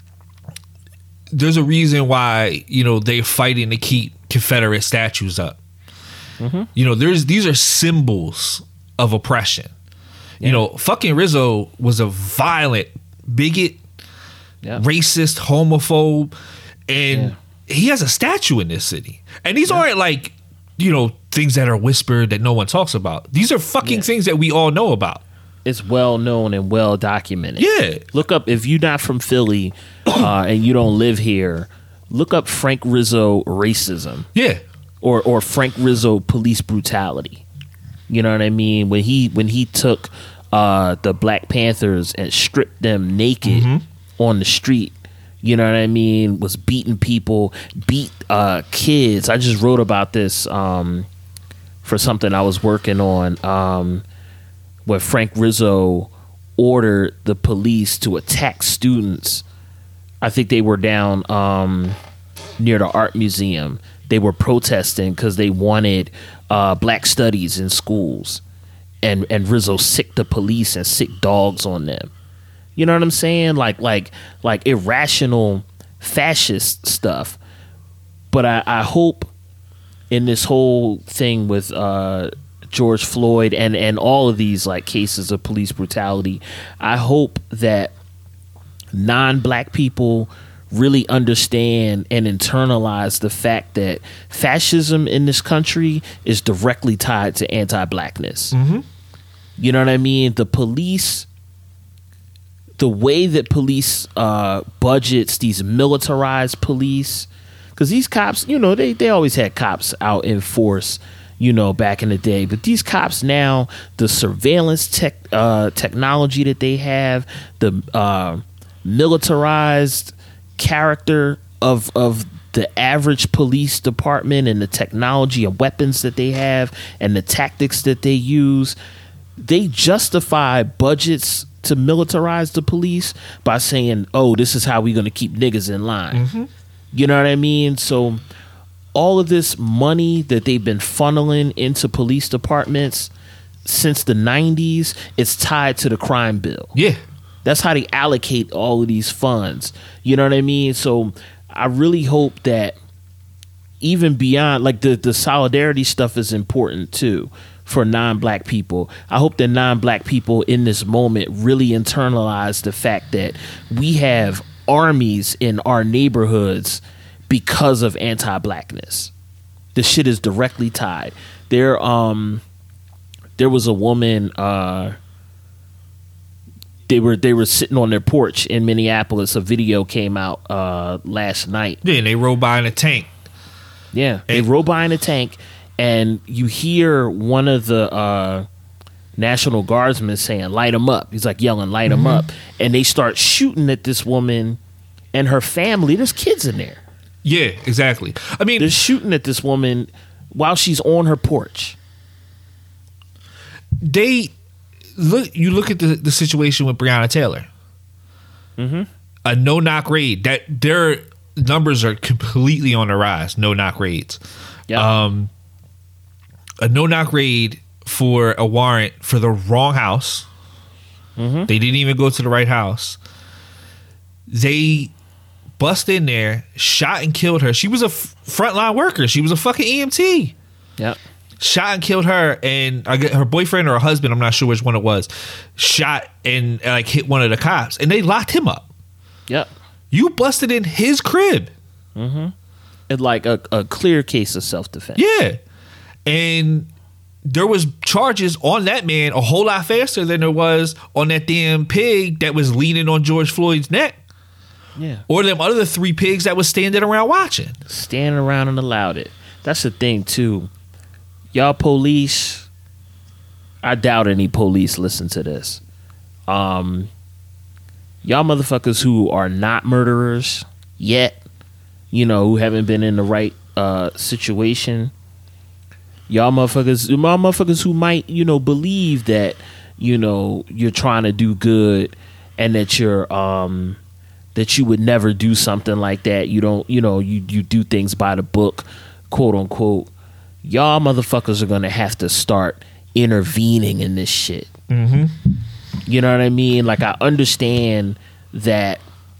[SPEAKER 4] there's a reason why, you know, they're fighting to keep Confederate statues up. Mm-hmm. You know, there's these are symbols of oppression. Yeah. You know, fucking Rizzo was a violent bigot, yeah. racist, homophobe, and yeah. he has a statue in this city. And these yeah. aren't like, you know, things that are whispered that no one talks about. These are fucking yeah. things that we all know about.
[SPEAKER 3] It's well known and well documented.
[SPEAKER 4] Yeah.
[SPEAKER 3] Look up, if you're not from Philly uh, and you don't live here, look up Frank Rizzo racism.
[SPEAKER 4] Yeah.
[SPEAKER 3] Or or Frank Rizzo police brutality. You know what I mean? When he when he took uh, the Black Panthers and stripped them naked mm-hmm. on the street. You know what I mean? Was beating people, beat uh, kids. I just wrote about this um, for something I was working on. Um, where Frank Rizzo ordered the police to attack students. I think they were down um, near the art museum. They were protesting because they wanted uh, black studies in schools. And, and Rizzo sicked the police and sicked dogs on them. You know what I'm saying? Like like like irrational fascist stuff. But I, I hope in this whole thing with uh, George Floyd and, and all of these like cases of police brutality, I hope that non-black people really understand and internalize the fact that fascism in this country is directly tied to anti-blackness. Mm-hmm. You know what I mean? The police, the way that police uh, budgets these militarized police, because these cops, you know, they, they always had cops out in force, you know, back in the day. But these cops now, the surveillance tech uh, technology that they have, the uh, militarized character of of the average police department and the technology and weapons that they have and the tactics that they use, they justify budgets to militarize the police by saying, oh, this is how we're going to keep niggas in line. Mm-hmm. You know what I mean? So all of this money that they've been funneling into police departments since the nineties, it's tied to the crime bill.
[SPEAKER 4] Yeah.
[SPEAKER 3] That's how they allocate all of these funds. You know what I mean? So I really hope that even beyond, like the, the solidarity stuff is important too for non-black people. I hope that non-black people in this moment really internalize the fact that we have armies in our neighborhoods because of anti-blackness. The shit is directly tied. There, um, there was a woman, uh, They were they were sitting on their porch in Minneapolis. A video came out uh, last night.
[SPEAKER 4] Yeah, and they rode by in a tank.
[SPEAKER 3] Yeah, they and- rode by in a tank, and you hear one of the uh, National Guardsmen saying, "Light them up." He's like yelling, "Light them mm-hmm. up!" And they start shooting at this woman and her family. There's kids in there.
[SPEAKER 4] Yeah, exactly. I mean,
[SPEAKER 3] they're shooting at this woman while she's on her porch.
[SPEAKER 4] They. Look, you look at the, the situation with Breonna Taylor. Mm-hmm. A no-knock raid. That their numbers are completely on the rise. No-knock raids. Yep. Um, a no-knock raid for a warrant for the wrong house. Mm-hmm. They didn't even go to the right house. They bust in there, shot and killed her. She was a f- frontline worker. She was a fucking E M T.
[SPEAKER 3] Yep.
[SPEAKER 4] Shot and killed her, and I get her boyfriend or her husband, I'm not sure which one it was, shot and, and like hit one of the cops, and they locked him up.
[SPEAKER 3] Yep.
[SPEAKER 4] You busted in his crib.
[SPEAKER 3] Mm-hmm. It's like a, a clear case of self-defense.
[SPEAKER 4] Yeah. And there was charges on that man a whole lot faster than there was on that damn pig that was leaning on George Floyd's neck.
[SPEAKER 3] Yeah.
[SPEAKER 4] Or them other three pigs that was standing around watching.
[SPEAKER 3] Standing around and allowed it. That's the thing, too. Y'all police, I doubt any police listen to this. Um, y'all motherfuckers who are not murderers yet, you know, who haven't been in the right uh, situation. Y'all motherfuckers, y'all motherfuckers who might, you know, believe that, you know, you're trying to do good and that you're, um, that you would never do something like that. You don't, you know, you, you do things by the book, quote unquote. Y'all motherfuckers are gonna have to start intervening in this shit. Mm-hmm. You know what I mean? Like, I understand that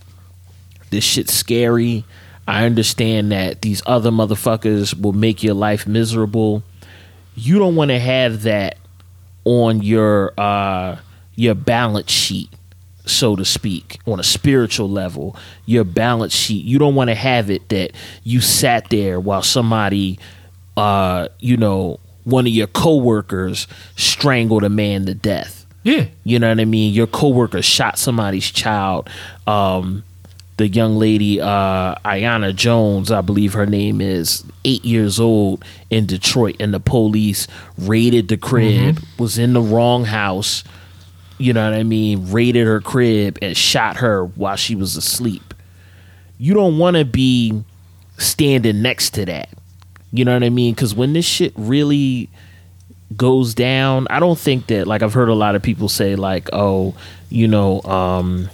[SPEAKER 3] this shit's scary. I understand that these other motherfuckers will make your life miserable. You don't want to have that on your uh, your balance sheet, so to speak, on a spiritual level. Your balance sheet. You don't want to have it that you sat there while somebody, uh, you know, one of your coworkers strangled a man to death.
[SPEAKER 4] Yeah.
[SPEAKER 3] You know what I mean? Your coworker shot somebody's child. Um, the young lady, uh, Aiyana Jones, I believe her name is, eight years old in Detroit, and the police raided the crib, mm-hmm. was in the wrong house, you know what I mean, raided her crib and shot her while she was asleep. You don't want to be standing next to that. You know what I mean? Because when this shit really goes down, I don't think that, like, I've heard a lot of people say, like, oh, you know, um,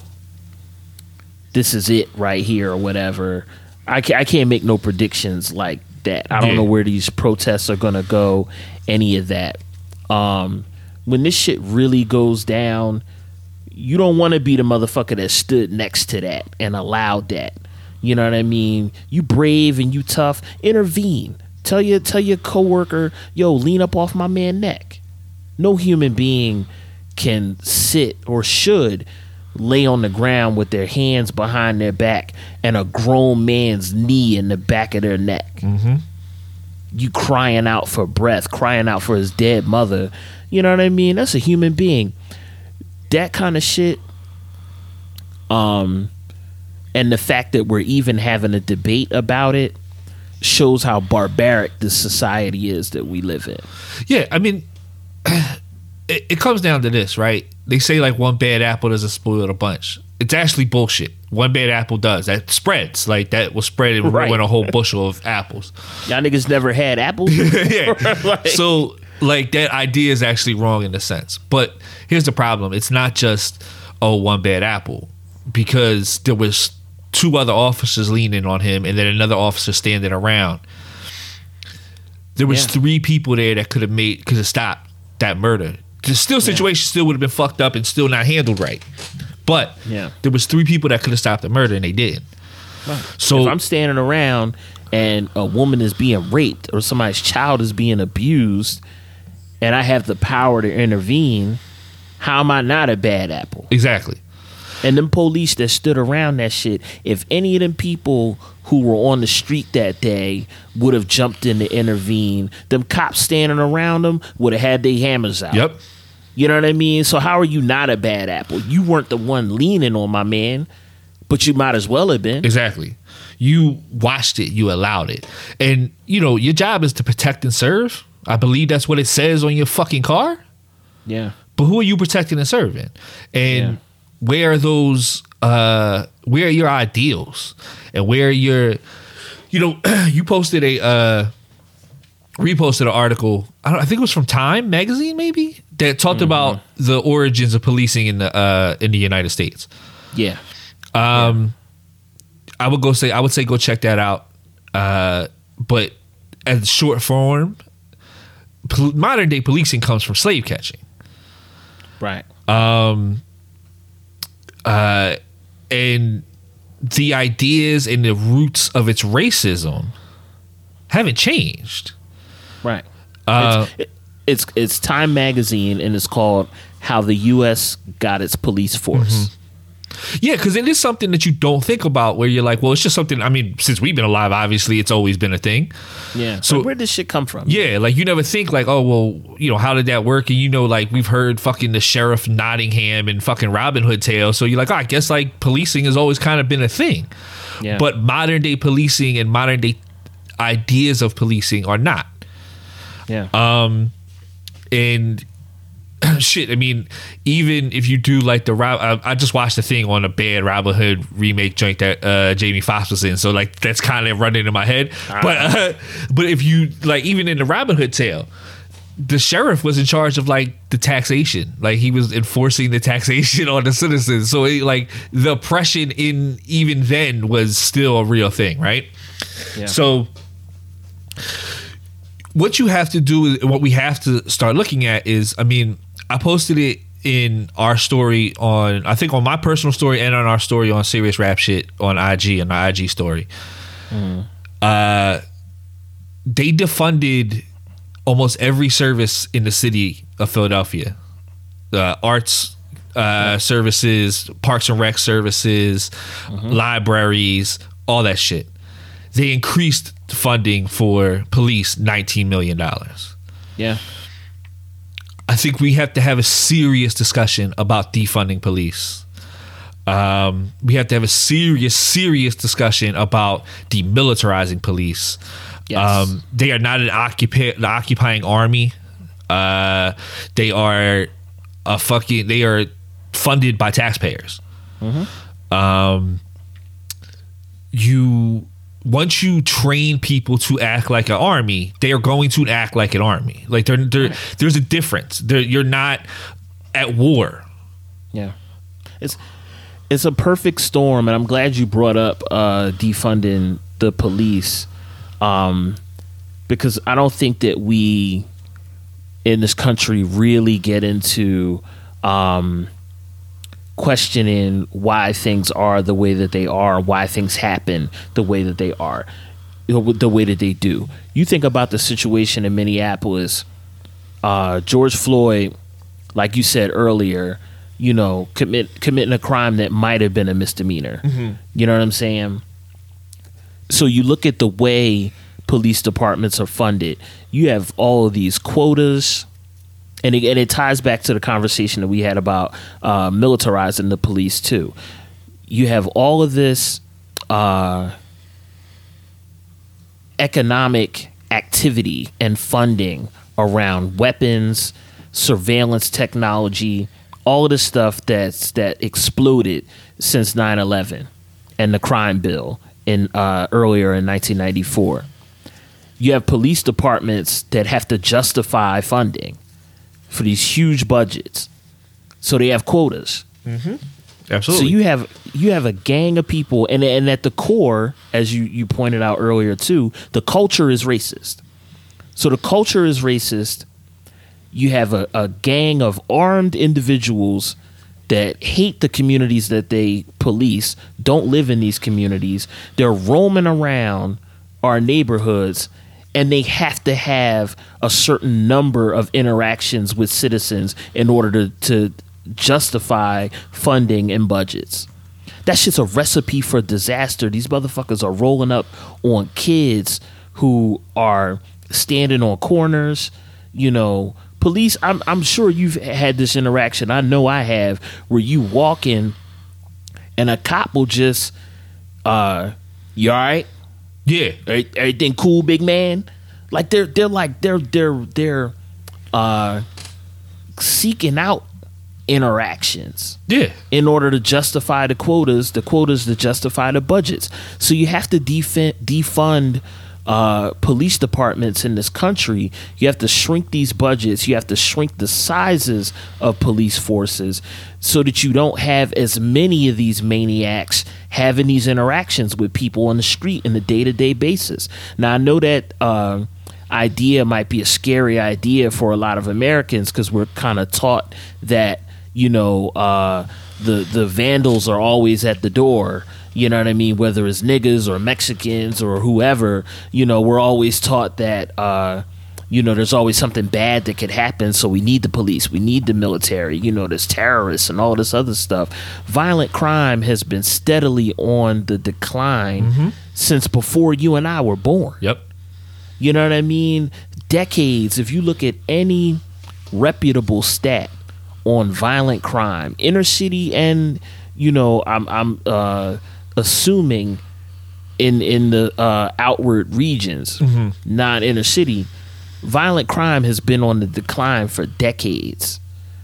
[SPEAKER 3] this is it right here or whatever. I can't, I can't make no predictions like that. I don't yeah. know where these protests are going to go, any of that. Um, when this shit really goes down, you don't want to be the motherfucker that stood next to that and allowed that. You know what I mean? You brave and you tough. Intervene. Tell your tell your coworker, yo, lean up off my man neck. No human being can sit or should lay on the ground with their hands behind their back and a grown man's knee in the back of their neck.
[SPEAKER 4] Mm-hmm.
[SPEAKER 3] You crying out for breath, crying out for his dead mother. You know what I mean? That's a human being. That kind of shit. Um, and the fact that we're even having a debate about it shows how barbaric this society is that we live in.
[SPEAKER 4] Yeah, I mean, it, it comes down to this, right? They say like one bad apple doesn't spoil a bunch. It's actually bullshit. One bad apple does. That spreads. Like that will spread and
[SPEAKER 3] Right.
[SPEAKER 4] ruin a whole bushel of apples.
[SPEAKER 3] Y'all niggas never had apples?
[SPEAKER 4] Yeah.
[SPEAKER 3] Like-
[SPEAKER 4] So like that idea is actually wrong in a sense. But here's the problem. It's not just, oh, one bad apple. Because there was two other officers leaning on him and then another officer standing around. There was
[SPEAKER 3] Yeah.
[SPEAKER 4] three people there that could have made could have stopped that murder. The still situation still would have been fucked up and still not handled right. But
[SPEAKER 3] Yeah.
[SPEAKER 4] there was three people that could have stopped the murder and they didn't. So
[SPEAKER 3] if I'm standing around and a woman is being raped or somebody's child is being abused and I have the power to intervene, how am I not a bad apple?
[SPEAKER 4] exactly.
[SPEAKER 3] And them police that stood around that shit, if any of them people who were on the street that day would have jumped in to intervene, them cops standing around them would have had their hammers out.
[SPEAKER 4] Yep.
[SPEAKER 3] You know what I mean? So how are you not a bad apple? You weren't the one leaning on my man, but you might as well have been.
[SPEAKER 4] Exactly. You watched it, you allowed it. And, you know, your job is to protect and serve. I believe that's what it says on your fucking car.
[SPEAKER 3] Yeah.
[SPEAKER 4] But who are you protecting and serving? And
[SPEAKER 3] Yeah.
[SPEAKER 4] where are those, uh, where are your ideals? And where are your, you know, you posted a, uh, reposted an article, I, don't, I think it was from Time magazine maybe, that talked about the origins of policing in the, uh, in the United States.
[SPEAKER 3] Yeah.
[SPEAKER 4] Um, I would go say I would say go check that out. Uh, but as short form, pol- modern day policing comes from slave catching,
[SPEAKER 3] Right.
[SPEAKER 4] uh, and the ideas and the roots of its racism haven't changed.
[SPEAKER 3] Right.
[SPEAKER 4] Uh,
[SPEAKER 3] it's, it- it's it's Time magazine and it's called How the U S Got Its Police Force.
[SPEAKER 4] Yeah, because it is something that you don't think about. Where you're like, well, it's just something. I mean, since we've been alive, obviously, it's always been a thing.
[SPEAKER 3] Yeah.
[SPEAKER 4] So-
[SPEAKER 3] So where did this shit come from?
[SPEAKER 4] Yeah, like you never think like, oh well, you know, how did that work? And you know, like we've heard fucking the Sheriff Nottingham and fucking Robin Hood tales. So you're like, oh, I guess like policing has always kind of been a thing.
[SPEAKER 3] Yeah.
[SPEAKER 4] But modern day policing and modern day ideas of policing are not.
[SPEAKER 3] Yeah.
[SPEAKER 4] And shit, I mean, even if you do like the Rob, I, I just watched the thing on a bad Robin Hood remake joint that uh, Jamie Foxx was in, so like that's kind of running in my head. But uh, but if you like, even in the Robin Hood tale, the sheriff was in charge of like the taxation, like he was enforcing the taxation on the citizens. So it, like the oppression in even then was still a real thing, right?
[SPEAKER 3] Yeah.
[SPEAKER 4] So what you have to do is what we have to start looking at is, I mean, I posted it in our story on, I think on my personal story and on our story on Serious Rap Shit on I G and our I G story. Uh, they defunded almost every service in the city of Philadelphia. Uh, arts uh, services, parks and rec services, libraries, all that shit. They increased funding for police nineteen million dollars.
[SPEAKER 3] yeah.
[SPEAKER 4] I think we have to have a serious discussion about defunding police. Um, we have to have a serious, serious discussion about demilitarizing police.
[SPEAKER 3] Yes.
[SPEAKER 4] Um, they are not an occupa- the occupying army. Uh, they are a fucking. They are funded by taxpayers. Um, you once you train people to act like an army, they are going to act like an army. Like they're, they're, there's a difference. They're, you're not at war.
[SPEAKER 3] Yeah. It's it's a perfect storm, and I'm glad you brought up uh, defunding the police, um, because I don't think that we in this country really get into um, questioning why things are the way that they are, why things happen the way that they are, you know, the way that they do. You think about the situation in Minneapolis, uh, George Floyd, like you said earlier, you know, commit committing a crime that might have been a misdemeanor. Mm-hmm. You know what I'm saying? So you look at the way police departments are funded. You have all of these quotas, and it, and it ties back to the conversation that we had about uh, militarizing the police too. You have all of this uh, economic activity and funding around weapons, surveillance technology, all of the stuff that's that exploded since nine eleven and the crime bill in uh, earlier in nineteen ninety-four. You have police departments that have to justify funding for these huge budgets, so they have quotas.
[SPEAKER 4] Mm-hmm. Absolutely.
[SPEAKER 3] So you have you have a gang of people, and and at the core, as you you pointed out earlier too, the culture is racist. So the culture is racist. You have a, a gang of armed individuals that hate the communities that they police, don't live in these communities. They're roaming around our neighborhoods, and they have to have a certain number of interactions with citizens in order to, to justify funding and budgets. That's just a recipe for disaster. These motherfuckers are rolling up on kids who are standing on corners, you know. Police, I'm I'm sure you've had this interaction. I know I have, where you walk in and a cop will just, uh, you all right?
[SPEAKER 4] Yeah.
[SPEAKER 3] Everything cool, big man? Like they're they're like they're they're they're uh, seeking out interactions.
[SPEAKER 4] Yeah.
[SPEAKER 3] In order to justify the quotas, the quotas to justify the budgets. So you have to defend, defund uh, police departments in this country. You have to shrink these budgets. You have to shrink the sizes of police forces so that you don't have as many of these maniacs having these interactions with people on the street in a day-to-day basis. Now, I know that uh, idea might be a scary idea for a lot of Americans because we're kind of taught that, you know, uh, the the vandals are always at the door. You know what I mean? Whether it's niggas or Mexicans or whoever, you know, we're always taught that, uh, you know, there's always something bad that could happen. So we need the police. We need the military. You know, there's terrorists and all this other stuff. Violent crime has been steadily on the decline mm-hmm. since before you and I were born.
[SPEAKER 4] Yep.
[SPEAKER 3] You know what I mean? Decades. If you look at any reputable stat on violent crime, inner city and, you know, I'm, I'm, uh, assuming in in the uh, outward regions, mm-hmm. not inner city, violent crime has been on the decline for decades.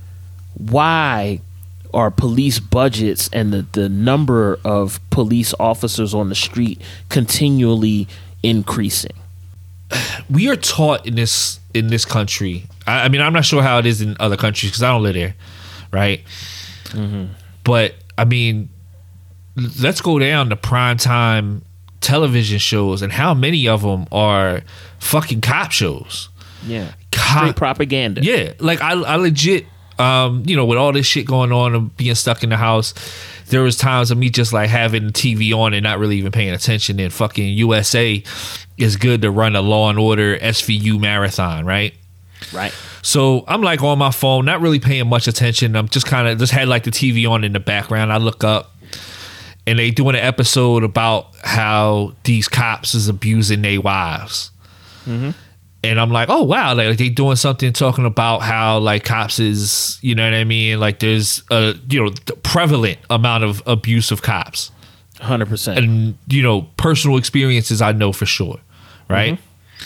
[SPEAKER 3] Why are police budgets and the, the number of police officers on the street continually increasing?
[SPEAKER 4] We are taught in this in this country. I, I mean, I'm not sure how it is in other countries because I don't live there, right? Mm-hmm. But I mean, let's go down to primetime television shows and how many of them are fucking cop shows.
[SPEAKER 3] Yeah.
[SPEAKER 4] Cop,
[SPEAKER 3] straight propaganda.
[SPEAKER 4] Yeah. Like I, I legit, um, you know, with all this shit going on and being stuck in the house, there was times of me just like having the T V on and not really even paying attention. And fucking U S A is good to run a Law and Order S V U marathon, right?
[SPEAKER 3] Right.
[SPEAKER 4] So I'm like on my phone, not really paying much attention. I'm just kind of just had like the T V on in the background. I look up and they doing an episode about how these cops is abusing their wives. Mm-hmm. And I'm like, oh, wow. Like they doing something talking about how like cops is, you know what I mean? Like there's a, you know, prevalent amount of abuse of cops.
[SPEAKER 3] one hundred percent.
[SPEAKER 4] And, you know, personal experiences I know for sure. Right?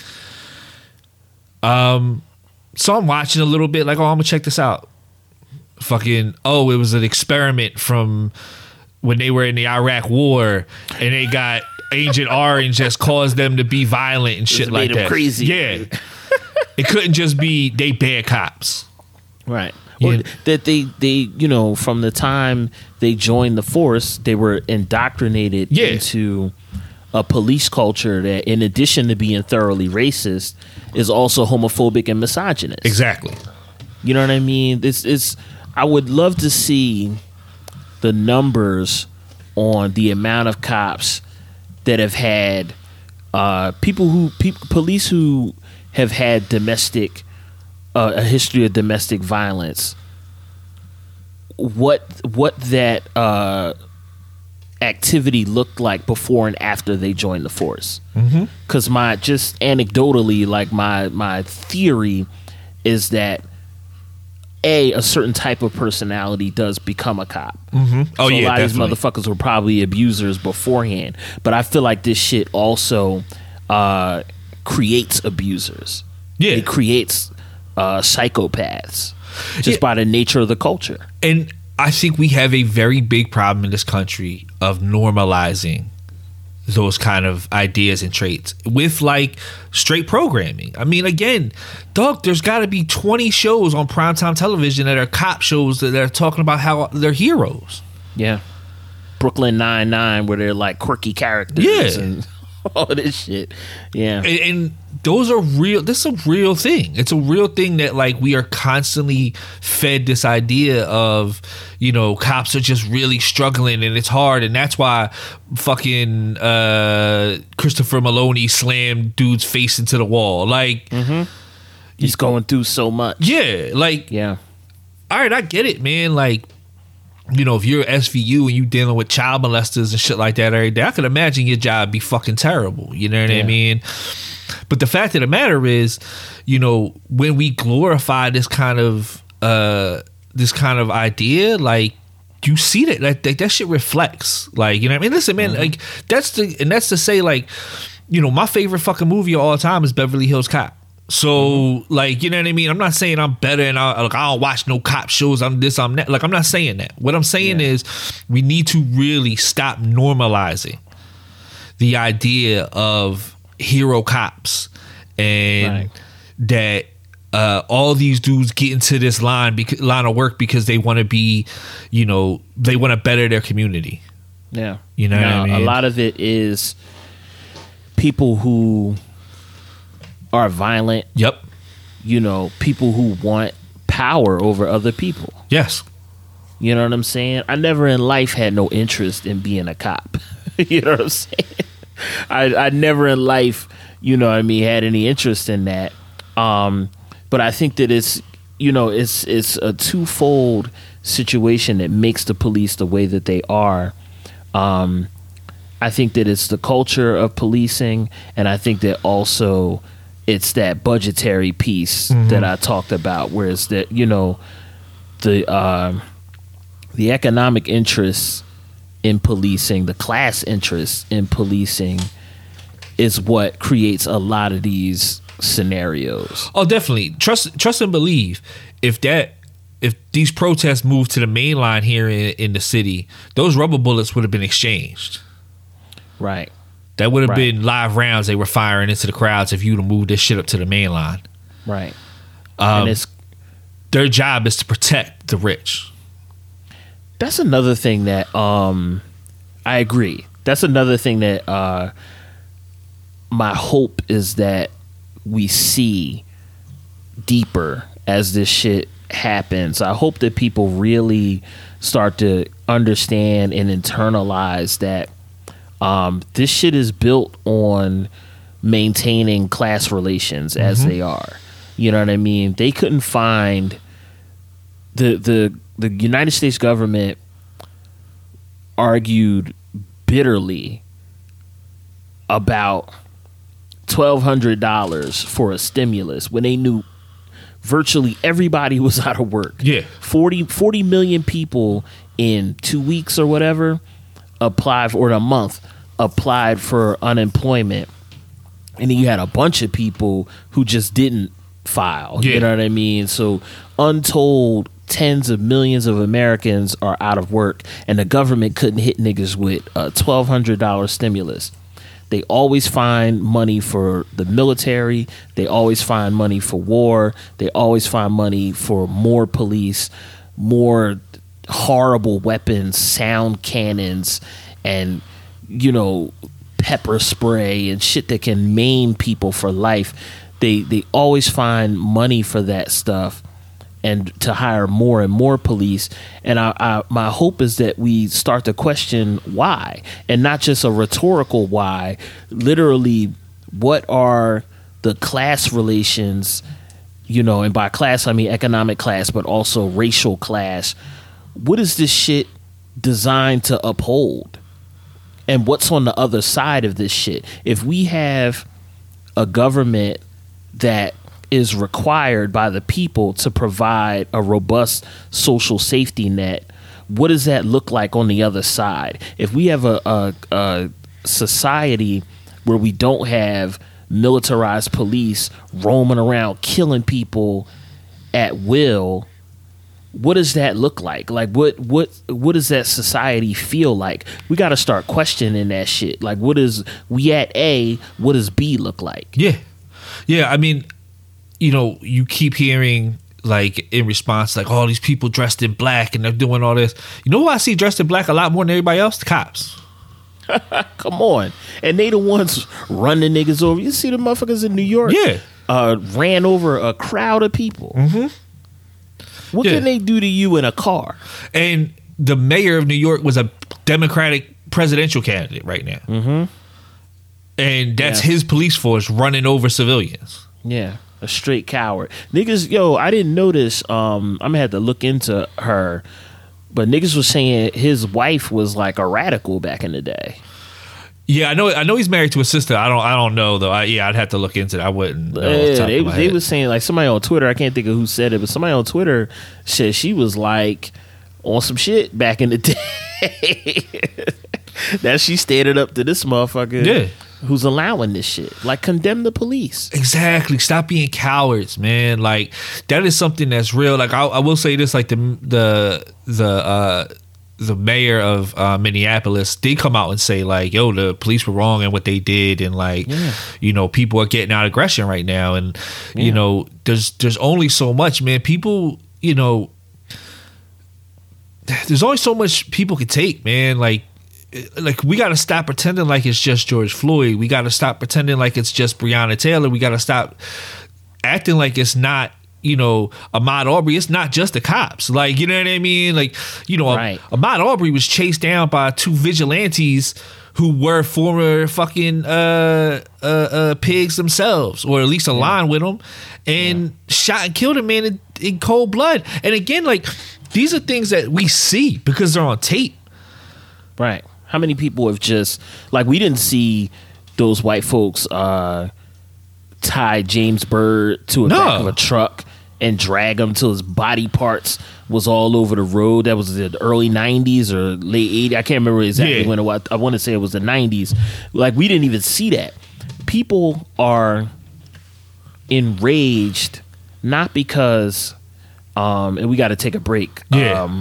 [SPEAKER 4] Mm-hmm. Um, so I'm watching a little bit like, oh, I'm going to check this out. Fucking, oh, it was an experiment from when they were in the Iraq War and they got Agent Orange just caused them to be violent and shit
[SPEAKER 3] just
[SPEAKER 4] like
[SPEAKER 3] made them
[SPEAKER 4] that.
[SPEAKER 3] Crazy.
[SPEAKER 4] Yeah. It couldn't just be they bad cops.
[SPEAKER 3] Right.
[SPEAKER 4] Yeah.
[SPEAKER 3] Or that they, they, you know, from the time they joined the force, they were indoctrinated
[SPEAKER 4] yeah.
[SPEAKER 3] into a police culture that, in addition to being thoroughly racist, is also homophobic and misogynist.
[SPEAKER 4] Exactly.
[SPEAKER 3] You know what I mean? This is. I would love to see the numbers on the amount of cops that have had uh, people who people, police who have had domestic uh, a history of domestic violence, what what that uh, activity looked like before and after they joined the force. Because mm-hmm. my just anecdotally, like my my theory is that a a certain type of personality does become a cop.
[SPEAKER 4] Mm-hmm. Oh
[SPEAKER 3] so
[SPEAKER 4] yeah,
[SPEAKER 3] a lot
[SPEAKER 4] definitely.
[SPEAKER 3] of these motherfuckers were probably abusers beforehand, but I feel like this shit also uh, creates abusers.
[SPEAKER 4] Yeah,
[SPEAKER 3] it creates uh, psychopaths just
[SPEAKER 4] yeah.
[SPEAKER 3] by the nature of the culture.
[SPEAKER 4] And I think we have a very big problem in this country of normalizing those kind of ideas and traits with like straight programming. I mean, again, dog, there's got to be twenty shows on primetime television that are cop shows that are talking about how they're heroes.
[SPEAKER 3] Yeah. Brooklyn Nine-Nine, where they're like quirky characters
[SPEAKER 4] yeah.
[SPEAKER 3] and all this shit. Yeah.
[SPEAKER 4] And, and those are real. This is a real thing. It's a real thing that like we are constantly fed this idea of, you know, cops are just really struggling and it's hard. And that's why fucking uh, Christopher Maloney slammed dude's face into the wall. Like,
[SPEAKER 3] mm-hmm. he's going through so much.
[SPEAKER 4] Yeah. Like,
[SPEAKER 3] yeah.
[SPEAKER 4] All right, I get it, man. Like, you know, if you're S V U and you dealing with child molesters and shit like that every day, I could imagine your job be fucking terrible. You know what yeah. I mean? But the fact of the matter is, you know, when we glorify this kind of uh, this kind of idea, like you see that like, that that shit reflects, like, you know what I mean? Listen, man, mm-hmm. like that's the and that's to say, like, you know, my favorite fucking movie of all time is Beverly Hills Cop. So, mm-hmm. like, you know what I mean? I'm not saying I'm better and I, like, I don't watch no cop shows. I'm this, I'm that. Like, I'm not saying that. What I'm saying yeah. is we need to really stop normalizing the idea of hero cops and right. that uh, all these dudes get into this line because, line of work because they want to be, you know, they want to better their community.
[SPEAKER 3] Yeah.
[SPEAKER 4] You know
[SPEAKER 3] now,
[SPEAKER 4] what I mean?
[SPEAKER 3] A lot of it is people who are violent.
[SPEAKER 4] Yep.
[SPEAKER 3] You know, people who want power over other people.
[SPEAKER 4] Yes.
[SPEAKER 3] You know what I'm saying? I never in life had no interest in being a cop. You know what I'm saying? I, I never in life, you know what I mean, had any interest in that. Um, but I think that it's, you know, it's it's a twofold situation that makes the police the way that they are. Um, I think that it's the culture of policing, and I think that also it's that budgetary piece mm-hmm. that I talked about, where it's that, you know, the uh, the economic interests in policing, the class interests in policing is what creates a lot of these scenarios.
[SPEAKER 4] Oh, definitely. Trust trust and believe, if that if these protests moved to the main line here in, in the city, those rubber bullets would have been exchanged.
[SPEAKER 3] Right.
[SPEAKER 4] That would have
[SPEAKER 3] right.
[SPEAKER 4] been live rounds they were firing into the crowds if you'd have moved this shit up to the main line.
[SPEAKER 3] Right.
[SPEAKER 4] Um,
[SPEAKER 3] and it's
[SPEAKER 4] their job is to protect the rich.
[SPEAKER 3] That's another thing that um, I agree. That's another thing that uh, my hope is that we see deeper as this shit happens. I hope that people really start to understand and internalize that um, this shit is built on maintaining class relations as mm-hmm. they are. You know what I mean? They couldn't find the the the United States government argued bitterly about twelve hundred dollars for a stimulus when they knew virtually everybody was out of work.
[SPEAKER 4] Yeah.
[SPEAKER 3] forty, forty million people in two weeks or whatever applied for, or a month, applied for unemployment. And then you had a bunch of people who just didn't file.
[SPEAKER 4] Yeah.
[SPEAKER 3] You know what I mean? So untold tens of millions of Americans are out of work, and the government couldn't hit niggas with a twelve hundred dollars stimulus. They always find money for the military. They always find money for war. They always find money for more police, more horrible weapons, sound cannons, and, you know, pepper spray and shit that can maim people for life. They they always find money for that stuff. and to hire more and more police. And I, I, my hope is that we start to question why, and not just a rhetorical why. Literally, what are the class relations, you know, and by class I mean economic class, but also racial class. What is this shit designed to uphold? And what's on the other side of this shit? If we have a government that is required by the people to provide a robust social safety net, what does that look like on the other side? If we have a, a, a society where we don't have militarized police roaming around killing people at will, what does that look like? Like, what what what does that society feel like? We got to start questioning that shit. Like, what is we at A? What does B look like?
[SPEAKER 4] Yeah, yeah. I mean, you know, you keep hearing like in response, like, all these people dressed in black and they're doing all this. You know who I see dressed in black a lot more than everybody else? The cops.
[SPEAKER 3] Come on. And they the ones running niggas over. You see the motherfuckers in New York?
[SPEAKER 4] Yeah.
[SPEAKER 3] Uh, ran over a crowd of people.
[SPEAKER 4] Mm-hmm.
[SPEAKER 3] What
[SPEAKER 4] Yeah.
[SPEAKER 3] can they do to you in a car?
[SPEAKER 4] And the mayor of New York was a Democratic presidential candidate right now.
[SPEAKER 3] Mm-hmm.
[SPEAKER 4] And that's
[SPEAKER 3] Yeah.
[SPEAKER 4] his police force running over civilians.
[SPEAKER 3] Yeah. A straight coward. Niggas, yo, I didn't notice. Um, I'm gonna have to look into her. But niggas was saying his wife was like a radical back in the day.
[SPEAKER 4] Yeah, I know. I know he's married to a sister. I don't. I don't know though. I, yeah, I'd have to look into that. I wouldn't. know off the
[SPEAKER 3] Yeah,
[SPEAKER 4] top
[SPEAKER 3] they
[SPEAKER 4] of my
[SPEAKER 3] they
[SPEAKER 4] head.
[SPEAKER 3] was saying like somebody on Twitter. I can't think of who said it, but somebody on Twitter said she was like on some shit back in the day. That she standing up to this motherfucker.
[SPEAKER 4] Yeah.
[SPEAKER 3] Who's allowing this shit? Like, condemn the police.
[SPEAKER 4] Exactly. Stop being cowards, man. Like, that is something that's real. Like, I, I will say this: like the the the uh, the mayor of uh, Minneapolis did come out and say, like, yo, the police were wrong in what they did, and like,
[SPEAKER 3] Yeah.
[SPEAKER 4] you know, people are getting out aggression right now, and
[SPEAKER 3] Yeah.
[SPEAKER 4] you know, there's there's only so much, man. People, you know, there's only so much people can take, man. Like. Like, we got to stop pretending like it's just George Floyd. We got to stop pretending like it's just Breonna Taylor. We got to stop acting like it's not, you know, Ahmaud Arbery. It's not just the cops. Like, you know what I mean? Like, you know,
[SPEAKER 3] Right.
[SPEAKER 4] Ahmaud Arbery was chased down by two vigilantes who were former fucking uh, uh, uh, pigs themselves, or at least aligned with them, and yeah. shot and killed a man in, in cold blood. And again, like, these are things that we see because they're on tape.
[SPEAKER 3] Right. How many people have just, like, we didn't see those white folks uh, tie James Byrd to a
[SPEAKER 4] No.
[SPEAKER 3] back of a truck and drag him till his body parts was all over the road. That was the early nineties or late eighties. I can't remember exactly
[SPEAKER 4] Yeah.
[SPEAKER 3] when it was. I want to say it was the nineties. Like, we didn't even see that. People are enraged, not because, um, and we got to take a break.
[SPEAKER 4] Yeah.
[SPEAKER 3] Um,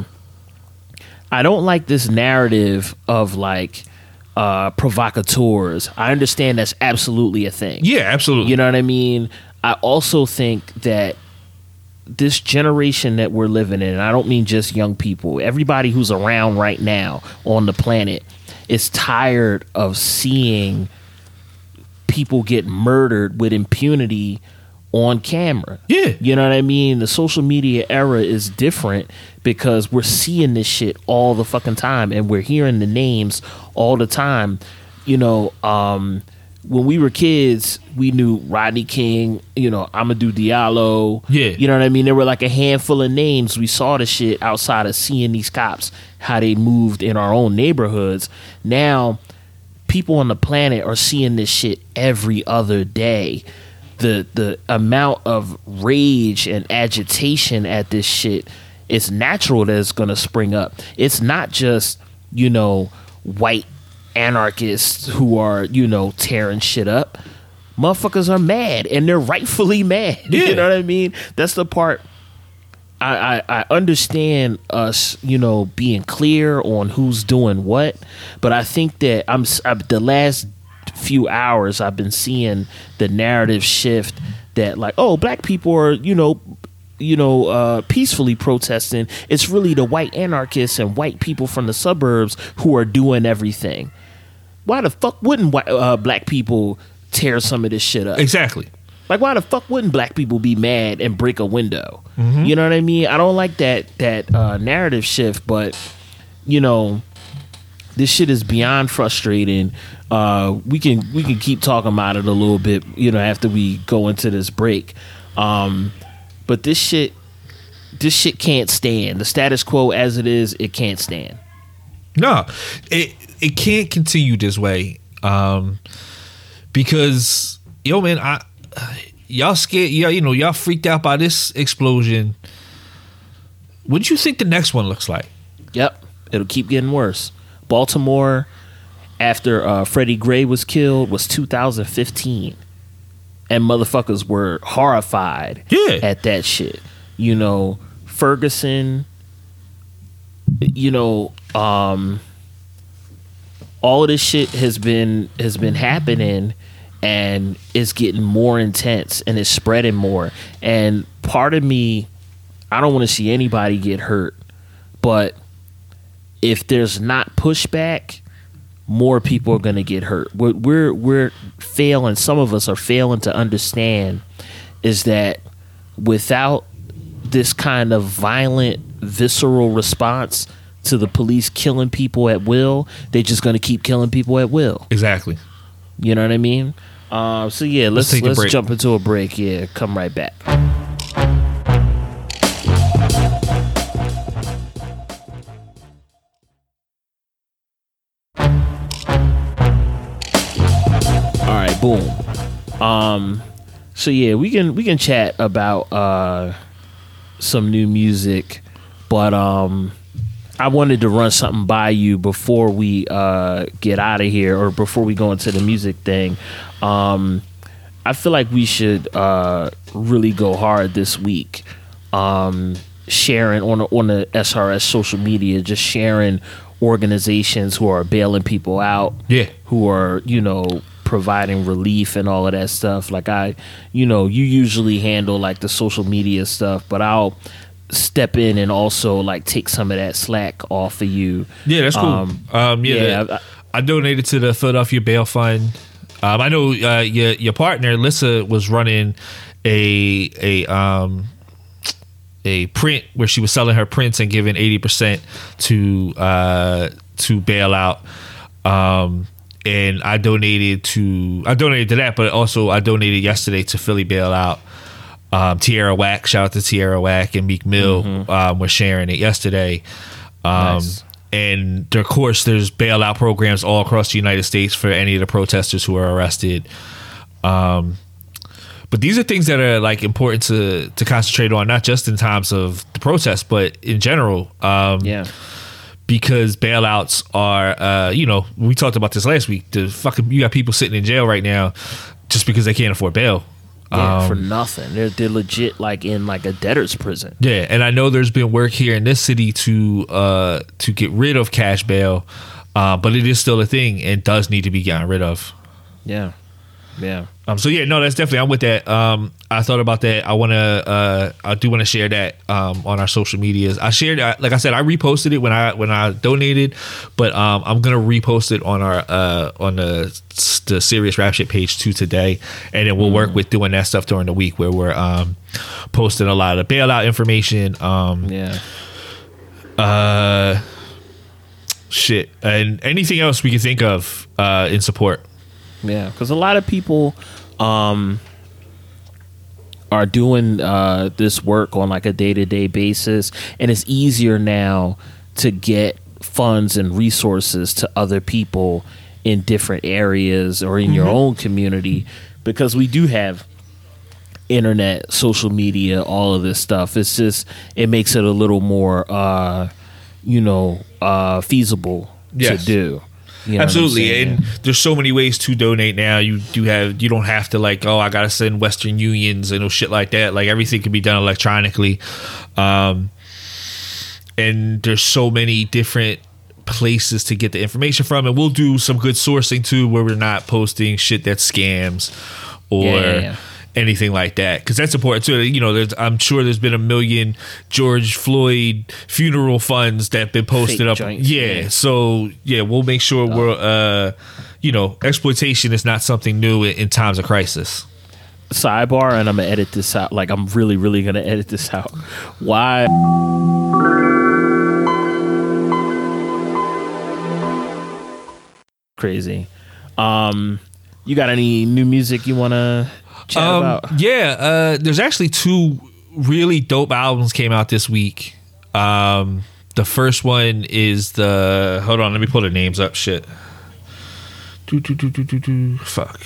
[SPEAKER 3] I don't like this narrative of like uh, provocateurs. I understand that's absolutely a thing.
[SPEAKER 4] Yeah, absolutely.
[SPEAKER 3] You know what I mean? I also think that this generation that we're living in, and I don't mean just young people, everybody who's around right now on the planet is tired of seeing people get murdered with impunity on camera.
[SPEAKER 4] Yeah.
[SPEAKER 3] You know what I mean? The social media era is different because we're seeing this shit all the fucking time and we're hearing the names all the time. You know, um, when we were kids, we knew Rodney King, you know, Amadou Diallo.
[SPEAKER 4] Yeah.
[SPEAKER 3] You know what I mean? There were like a handful of names. We saw the shit outside of seeing these cops, how they moved in our own neighborhoods. Now, people on the planet are seeing this shit every other day. The the amount of rage and agitation at this shit, it's natural that it's going to spring up. It's not just, you know, white anarchists who are, you know, tearing shit up. Motherfuckers are mad, and they're rightfully mad.
[SPEAKER 4] Yeah.
[SPEAKER 3] You know what I mean? That's the part. I, I, I understand us, you know, being clear on who's doing what, but I think that I'm, I'm the last few hours I've been seeing the narrative shift that like, oh, black people are, you know, you know, uh, peacefully protesting. It's really the white anarchists and white people from the suburbs who are doing everything. Why the fuck wouldn't white, uh, black people tear some of this shit up?
[SPEAKER 4] Exactly.
[SPEAKER 3] Like, why the fuck wouldn't black people be mad and break a window?
[SPEAKER 4] Mm-hmm.
[SPEAKER 3] You know what I mean? I don't like that that uh, narrative shift, but you know, this shit is beyond frustrating. Uh, we can we can keep talking about it a little bit, you know, after we go into this break. Um, but this shit, this shit can't stand. The status quo as it is, it can't stand.
[SPEAKER 4] No, it it can't continue this way. Um, because yo, man, I y'all scared, y'all, you know, y'all freaked out by this explosion. What do you think the next one looks like?
[SPEAKER 3] Yep, it'll keep getting worse. Baltimore, after uh, Freddie Gray was killed, was two thousand fifteen, and motherfuckers were horrified
[SPEAKER 4] Yeah.
[SPEAKER 3] at that shit. You know, Ferguson. You know, um, all of this shit has been has been happening, and it's getting more intense, and it's spreading more. And part of me, I don't want to see anybody get hurt, but if there's not pushback, more people are going to get hurt. What we're we're failing, some of us are failing to understand, is that without this kind of violent, visceral response to the police killing people at will, they're just going to keep killing people at will.
[SPEAKER 4] Exactly.
[SPEAKER 3] You know what I mean? Uh, so yeah, let's
[SPEAKER 4] Let's take a
[SPEAKER 3] let's
[SPEAKER 4] break.
[SPEAKER 3] jump into a break. Yeah, come right back. All right, boom. Um, so yeah, we can we can chat about uh some new music, but um, I wanted to run something by you before we uh get out of here, or before we go into the music thing. Um, I feel like we should uh really go hard this week. Um, sharing on the, on the S R S social media, just sharing organizations who are bailing people out,
[SPEAKER 4] Yeah.
[SPEAKER 3] who are, you know, providing relief and all of that stuff. Like I, you know, you usually handle like the social media stuff, but I'll step in and also like take some of that slack off of you.
[SPEAKER 4] Yeah, that's cool. Um,
[SPEAKER 3] Um,
[SPEAKER 4] yeah,
[SPEAKER 3] yeah,
[SPEAKER 4] the-
[SPEAKER 3] I-
[SPEAKER 4] I donated to the Philadelphia Bail Fund. Um, I know uh, your your partner Lissa was running a a um a print where she was selling her prints and giving eighty percent to uh to bail out. Um, and I donated to I donated to that, but also I donated yesterday to Philly Bailout. Um, Tierra Whack, shout out to Tierra Whack and Meek Mill.
[SPEAKER 3] Mm-hmm.
[SPEAKER 4] Um, were sharing it yesterday. Um,
[SPEAKER 3] Nice.
[SPEAKER 4] And of course, there's bailout programs all across the United States for any of the protesters who are arrested. Um, but these are things that are like important to to concentrate on, not just in times of the protest, but in general. Um,
[SPEAKER 3] yeah.
[SPEAKER 4] Because bailouts are, uh, you know, we talked about this last week. The fucking you got people sitting in jail right now just because they can't afford bail.
[SPEAKER 3] Yeah,
[SPEAKER 4] Um,
[SPEAKER 3] for nothing. They're they're legit like in like a debtor's prison.
[SPEAKER 4] Yeah, and I know there's been work here in this city to uh, to get rid of cash bail, uh, but it is still a thing and does need to be gotten rid of.
[SPEAKER 3] Yeah. Yeah.
[SPEAKER 4] Um, so yeah, no, that's definitely I'm with that. Um, I thought about that. I want to, uh, I do want to share that um, on our social medias. I shared, uh, like I said, I reposted it when I when I donated, but um, I'm gonna repost it on our uh, on the the Serious Rap Shit page too today, and then we'll work with doing that stuff during the week where we're um, posting a lot of bailout information. Um,
[SPEAKER 3] Yeah.
[SPEAKER 4] uh, shit, and anything else we can think of uh, in support.
[SPEAKER 3] Yeah, because a lot of people um, are doing uh, this work on like a day-to-day basis, and it's easier now to get funds and resources to other people in different areas or in your own community, because we do have internet, social media, all of this stuff. It's just, it makes it a little more, uh, you know, uh, feasible
[SPEAKER 4] Yes.
[SPEAKER 3] to do. You know what I'm
[SPEAKER 4] Absolutely,
[SPEAKER 3] saying?
[SPEAKER 4] and there's so many ways to donate now. You do have you don't have to like oh I gotta send Western Unions and shit like that. Like everything can be done electronically, um, and there's so many different places to get the information from. And we'll do some good sourcing too, where we're not posting shit that's scams or
[SPEAKER 3] Yeah, yeah, yeah.
[SPEAKER 4] anything like that, because that's important too. You know, there's, I'm sure there's been a million George Floyd funeral funds that have been posted
[SPEAKER 3] Fake
[SPEAKER 4] up.
[SPEAKER 3] joints,
[SPEAKER 4] yeah,
[SPEAKER 3] yeah.
[SPEAKER 4] so yeah, we'll make sure we're, uh, you know, exploitation is not something new in, in times of crisis.
[SPEAKER 3] sidebar, and I'm gonna edit this out. Like, I'm really, really gonna edit this out. Why? Crazy. Um, you got any new music you want to chat
[SPEAKER 4] Um,
[SPEAKER 3] about?
[SPEAKER 4] yeah, uh, there's actually two really dope albums came out this week. Um, the first one is the hold on, let me pull the names up. Shit. Do, do, do, do, do, do. Fuck.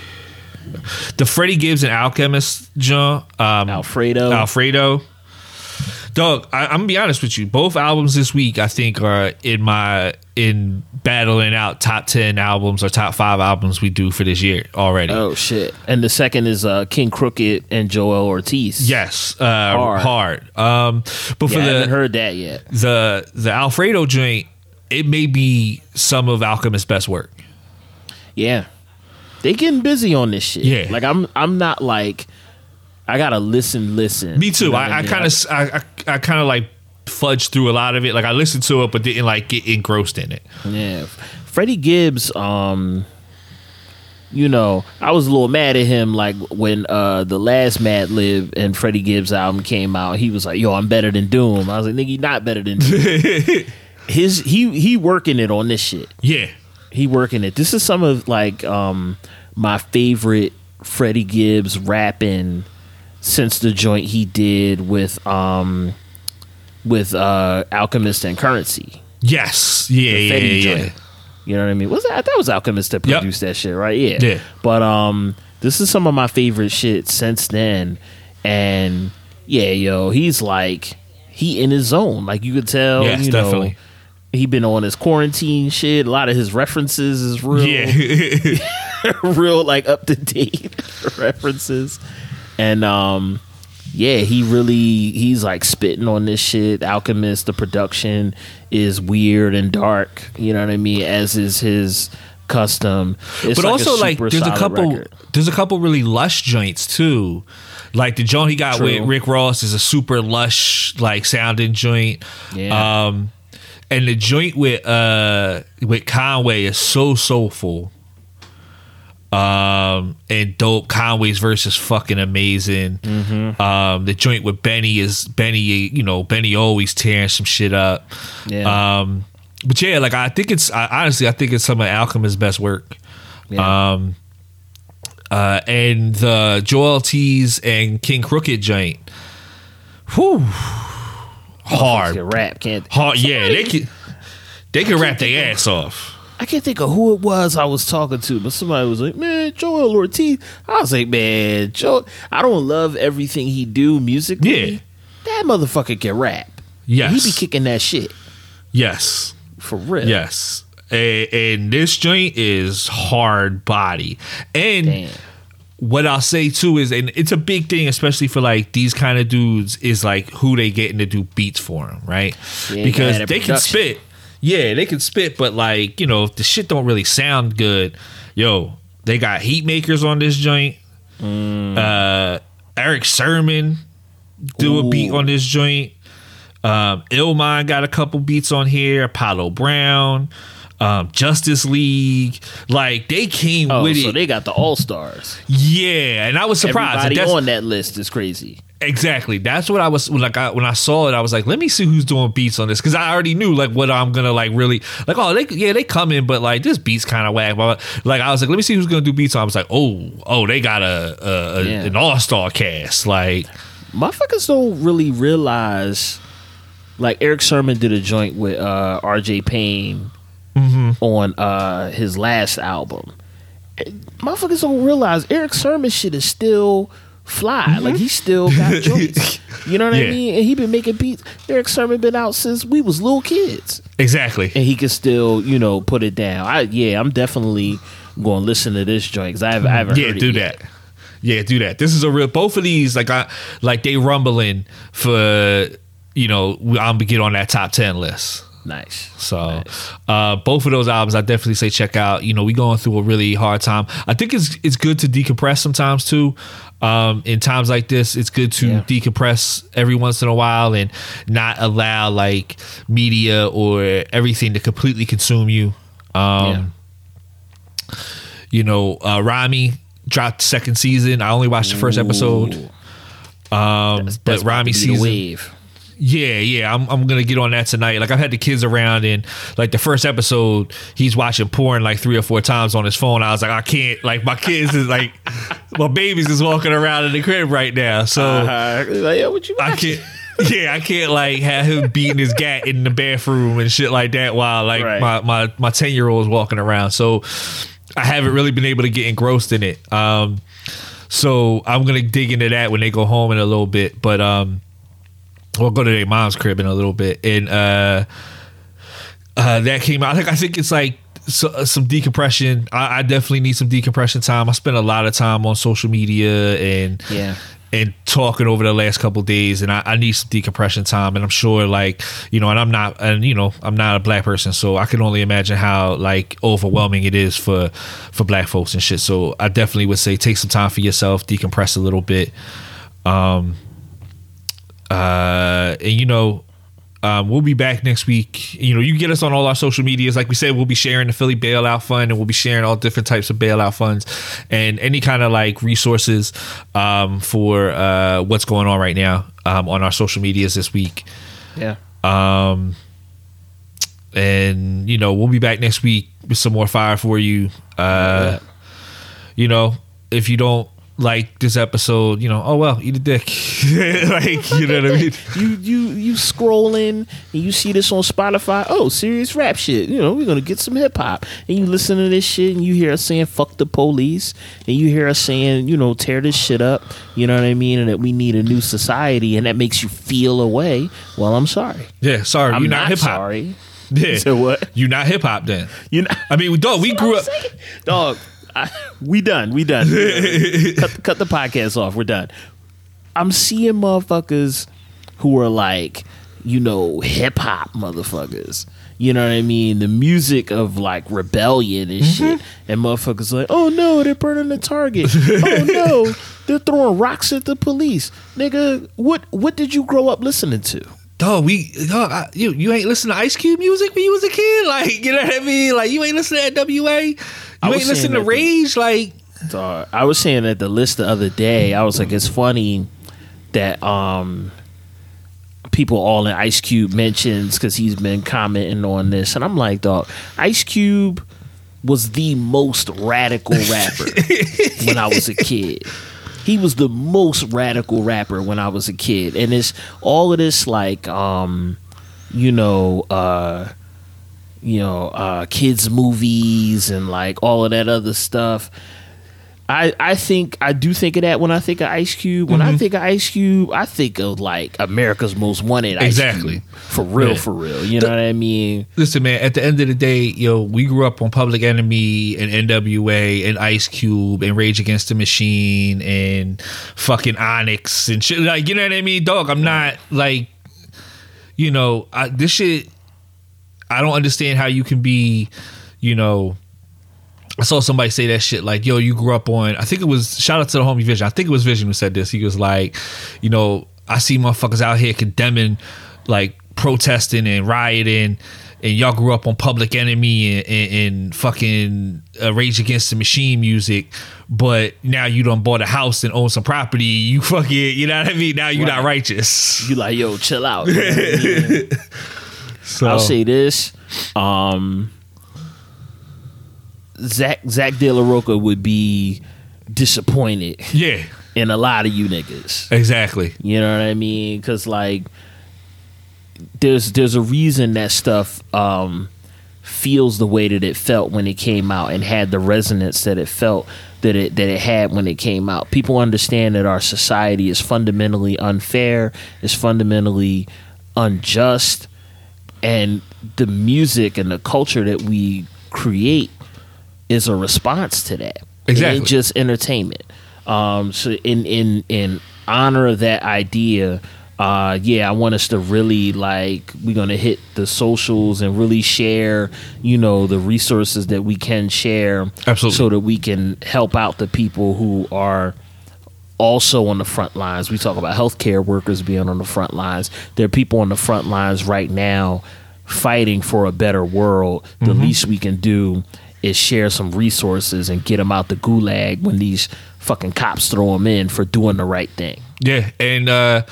[SPEAKER 4] The Freddie Gibbs and Alchemist joint. Um,
[SPEAKER 3] Alfredo.
[SPEAKER 4] Alfredo. Dog, I, I'm gonna be honest with you. Both albums this week, I think, are in my in battling out top ten albums or top five albums we do for this year already.
[SPEAKER 3] Oh shit! And the second is uh, King Crooked and Joel Ortiz.
[SPEAKER 4] Yes, uh,
[SPEAKER 3] Hard.
[SPEAKER 4] hard. Um, but
[SPEAKER 3] Yeah,
[SPEAKER 4] for
[SPEAKER 3] I
[SPEAKER 4] the
[SPEAKER 3] haven't heard that yet.
[SPEAKER 4] the the Alfredo joint, it may be some of Alchemist's best work.
[SPEAKER 3] Yeah, they getting busy on this shit.
[SPEAKER 4] Yeah.
[SPEAKER 3] like I'm I'm not like I gotta listen, listen.
[SPEAKER 4] Me too.
[SPEAKER 3] You know what
[SPEAKER 4] I, I
[SPEAKER 3] mean?
[SPEAKER 4] kind of I, I, I kind of like fudged through a lot of it. Like I listened to it, but didn't like get engrossed in it.
[SPEAKER 3] Yeah, Freddie Gibbs. Um, you know, I was a little mad at him. Like when uh the last Mad Lib and Freddie Gibbs album came out, he was like, "Yo, I'm better than Doom." I was like, "Nigga, you not better than Doom." His he he working it on this shit.
[SPEAKER 4] Yeah.
[SPEAKER 3] He working it. This is some of like um my favorite Freddie Gibbs rapping since the joint he did with um with uh Alchemist and Currency.
[SPEAKER 4] Yes. Yeah.
[SPEAKER 3] The
[SPEAKER 4] Yeah.
[SPEAKER 3] Fetty
[SPEAKER 4] Yeah.
[SPEAKER 3] joint. You know what I mean? Was that that was Alchemist that
[SPEAKER 4] Yep.
[SPEAKER 3] produced that shit, right? Yeah.
[SPEAKER 4] Yeah.
[SPEAKER 3] But um this is some of my favorite shit since then. And yeah, yo, he's like he in his zone. Like you could tell,
[SPEAKER 4] Yes,
[SPEAKER 3] you know,
[SPEAKER 4] definitely.
[SPEAKER 3] he been on his quarantine shit. A lot of his references is real.
[SPEAKER 4] Yeah.
[SPEAKER 3] real like up to date references. And um yeah, he really he's like spitting on this shit. Alchemist, the production is weird and dark, you know what I mean, as is his custom. It's
[SPEAKER 4] But
[SPEAKER 3] like
[SPEAKER 4] also
[SPEAKER 3] a
[SPEAKER 4] like
[SPEAKER 3] super
[SPEAKER 4] there's a
[SPEAKER 3] solid
[SPEAKER 4] couple
[SPEAKER 3] record.
[SPEAKER 4] there's a couple really lush joints too. Like the joint he got
[SPEAKER 3] True.
[SPEAKER 4] with Rick Ross is a super lush like sounding joint.
[SPEAKER 3] Yeah.
[SPEAKER 4] Um and the joint with uh with Conway is so soulful. Um and dope. Conway's verse is fucking amazing.
[SPEAKER 3] Mm-hmm.
[SPEAKER 4] Um the joint with Benny is Benny, you know, Benny always tearing some shit up.
[SPEAKER 3] Yeah.
[SPEAKER 4] Um but yeah, like I think it's I, honestly I think it's some of Alchemist's best work.
[SPEAKER 3] Yeah.
[SPEAKER 4] Um uh and the Joel Ortiz and King Crooked joint. Whew. Hard.
[SPEAKER 3] Can rap, can't
[SPEAKER 4] Hard, yeah, they can they can rap their ass off.
[SPEAKER 3] I can't think of who it was I was talking to, but somebody was like, "Man, Joel Ortiz." I was like, "Man, Joel, I don't love everything he do musically.
[SPEAKER 4] Yeah.
[SPEAKER 3] That motherfucker can rap.
[SPEAKER 4] Yes.
[SPEAKER 3] He be kicking that shit
[SPEAKER 4] Yes.
[SPEAKER 3] for real.
[SPEAKER 4] Yes. And, and this joint is hard body. And
[SPEAKER 3] Damn.
[SPEAKER 4] what I'll say too is, and it's a big thing, especially for like these kind of dudes, is like who they getting to do beats for them, right?
[SPEAKER 3] Yeah,
[SPEAKER 4] because
[SPEAKER 3] yeah,
[SPEAKER 4] they
[SPEAKER 3] the
[SPEAKER 4] can
[SPEAKER 3] production.
[SPEAKER 4] spit. Yeah, they can spit, but like, you know, if the shit don't really sound good, yo, they got heat makers on this joint.
[SPEAKER 3] Mm.
[SPEAKER 4] Uh, Eric Sermon do a beat
[SPEAKER 3] Ooh.
[SPEAKER 4] on this joint. Um, Illmind got a couple beats on here. Apollo Brown, um, Justice League, like they came
[SPEAKER 3] Oh,
[SPEAKER 4] with
[SPEAKER 3] so
[SPEAKER 4] it.
[SPEAKER 3] they got the all stars.
[SPEAKER 4] Yeah, and I was surprised.
[SPEAKER 3] Everybody
[SPEAKER 4] That's-
[SPEAKER 3] on that list is crazy.
[SPEAKER 4] Exactly. That's what I was like. I, when I saw it, I was like, "Let me see who's doing beats on this," because I already knew like what I'm gonna like really like. Oh, they yeah they come in, but like this beat's kind of whack. But like I was like, "Let me see who's gonna do beats." On. I was like, "Oh, oh, they got a, a, a
[SPEAKER 3] Yeah.
[SPEAKER 4] an all star cast." Like,
[SPEAKER 3] Motherfuckers don't really realize. Like Eric Sermon did a joint with uh, R J Payne on uh, his last album. And motherfuckers don't realize Eric Sermon shit is still fly. Like he still got joints. You know what I
[SPEAKER 4] Yeah.
[SPEAKER 3] mean? And he been making beats. Eric Sermon been out since we was little kids,
[SPEAKER 4] exactly.
[SPEAKER 3] and he can still you know put it down. I yeah, I'm definitely going to listen to this joint because I haven't, I haven't
[SPEAKER 4] Yeah,
[SPEAKER 3] heard
[SPEAKER 4] do
[SPEAKER 3] it yet.
[SPEAKER 4] that. Yeah, do that. This is a real. Both of these, like I like they rumbling for you know I'm gonna get on that top ten list.
[SPEAKER 3] Nice.
[SPEAKER 4] So,
[SPEAKER 3] Nice.
[SPEAKER 4] uh, both of those albums, I definitely say check out. You know, we going through a really hard time. I think it's it's good to decompress sometimes too. Um, in times like this, it's good to
[SPEAKER 3] Yeah.
[SPEAKER 4] decompress every once in a while and not allow like media or everything to completely consume you. Um, You know, uh, Rami dropped second season. I only watched the first episode. Um,
[SPEAKER 3] That's,
[SPEAKER 4] but
[SPEAKER 3] that's
[SPEAKER 4] Rami
[SPEAKER 3] the
[SPEAKER 4] season.
[SPEAKER 3] wave.
[SPEAKER 4] Yeah, yeah, I'm I'm gonna get on that tonight. Like I've had the kids around, and like the first episode, he's watching porn like three or four times on his phone. I was like, I can't. Like my kids is like, my baby's just walking around in the crib right now, so
[SPEAKER 3] Uh, like, yo, what you
[SPEAKER 4] I
[SPEAKER 3] watching?
[SPEAKER 4] can't. Yeah, I can't like have him beating his gat in the bathroom and shit like that while like
[SPEAKER 3] Right.
[SPEAKER 4] my my my ten year old is walking around. So I haven't really been able to get engrossed in it. Um, so I'm gonna dig into that when they go home in a little bit, but um. We'll go to their mom's crib in a little bit, and uh, uh, that came out. Like I think it's like so, some decompression. I, I definitely need some decompression time. I spent a lot of time on social media and
[SPEAKER 3] Yeah.
[SPEAKER 4] and talking over the last couple of days, and I, I need some decompression time. And I'm sure, like you know, and I'm not, and you know, I'm not a black person, so I can only imagine how like overwhelming it is for for black folks and shit. So I definitely would say take some time for yourself, decompress a little bit. Um. Uh, and you know, um, we'll be back next week. You know, you can get us on all our social medias. Like we said, we'll be sharing the Philly Bailout Fund, and we'll be sharing all different types of bailout funds and any kind of like resources um, for uh, what's going on right now um, on our social medias this week.
[SPEAKER 3] Yeah.
[SPEAKER 4] Um, and you know, we'll be back next week with some more fire for you. Uh, you know, if you don't like this episode, you know, oh well, eat a dick. Like, you know what I mean?
[SPEAKER 3] You you you scrolling and you see this on Spotify. Oh, serious rap shit. You know, we're gonna get some hip hop. And you listen to this shit and you hear us saying "fuck the police," and you hear us saying, you know, tear this shit up. You know what I mean? And that we need a new society, and that makes you feel a way. Well, I'm sorry.
[SPEAKER 4] Yeah, sorry,
[SPEAKER 3] I'm
[SPEAKER 4] you're not,
[SPEAKER 3] not
[SPEAKER 4] hip hop.
[SPEAKER 3] sorry.
[SPEAKER 4] Yeah,
[SPEAKER 3] So what?
[SPEAKER 4] You're not hip hop then.
[SPEAKER 3] You know,
[SPEAKER 4] I mean, dog, we grew up.
[SPEAKER 3] dog. I, we done. We done. cut, cut the podcast off. We're done. I'm seeing motherfuckers who are like, you know, hip hop motherfuckers. You know what I mean? The music of like rebellion and shit. And motherfuckers like, oh no, they're burning the Target. Oh no, they're throwing rocks at the police. Nigga, what what did you grow up listening to?
[SPEAKER 4] Dog, we dog, I, you you ain't listen to Ice Cube music when you was a kid, like, you know what I mean? Like, you ain't listen to N W A, you
[SPEAKER 3] I was
[SPEAKER 4] ain't listen
[SPEAKER 3] saying
[SPEAKER 4] to
[SPEAKER 3] that the-
[SPEAKER 4] Rage, like.
[SPEAKER 3] Dog, I was saying that the list the other day, I was like, it's funny that um people all in Ice Cube mentions because he's been commenting on this, and I'm like, dog, Ice Cube was the most radical rapper when I was a kid. He was the most radical rapper when I was a kid, and it's all of this like um you know uh you know uh kids movies and like all of that other stuff. I, I think I do think of that when I think of Ice Cube. When I think of Ice Cube, I think of like America's Most Wanted Ice
[SPEAKER 4] Exactly.
[SPEAKER 3] Cube. For real,
[SPEAKER 4] Yeah.
[SPEAKER 3] for real. You know what I mean?
[SPEAKER 4] Listen, man, at the end of the day, yo, we grew up on Public Enemy and N W A and Ice Cube and Rage Against the Machine and fucking Onyx and shit. Like, you know what I mean? Dog, I'm not like, you know, I, this shit, I don't understand how you can be, you know, I saw somebody say that shit like, yo, you grew up on, I think it was, shout out to the homie Vision. I think it was Vision who said this. He was like, you know, I see motherfuckers out here condemning, like protesting and rioting, and y'all grew up on Public Enemy and, and, and fucking uh, Rage Against the Machine music, but now you done bought a house and own some property. You fucking, you know what I mean? Now you
[SPEAKER 3] Right.
[SPEAKER 4] not righteous.
[SPEAKER 3] You like, yo, chill out. You know what I mean?
[SPEAKER 4] So,
[SPEAKER 3] I'll say this. Um Zach Zach De La Roca would be disappointed
[SPEAKER 4] yeah,
[SPEAKER 3] in a lot of you niggas.
[SPEAKER 4] exactly.
[SPEAKER 3] You know what I mean? Because like, there's there's a reason that stuff um, feels the way that it felt when it came out and had the resonance that it felt that it that it had when it came out. People understand that our society is fundamentally unfair, is fundamentally unjust, and the music and the culture that we create is a response to that.
[SPEAKER 4] Exactly.
[SPEAKER 3] It ain't just entertainment. Um, so in in in honor of that idea, uh, yeah, I want us to really like, we're gonna hit the socials and really share, you know, the resources that we can share,
[SPEAKER 4] Absolutely.
[SPEAKER 3] so that we can help out the people who are also on the front lines. We talk about healthcare workers being on the front lines. There are people on the front lines right now fighting for a better world. The least we can do is share some resources and get them out the gulag when these fucking cops throw them in for doing the right thing.
[SPEAKER 4] Yeah, and uh,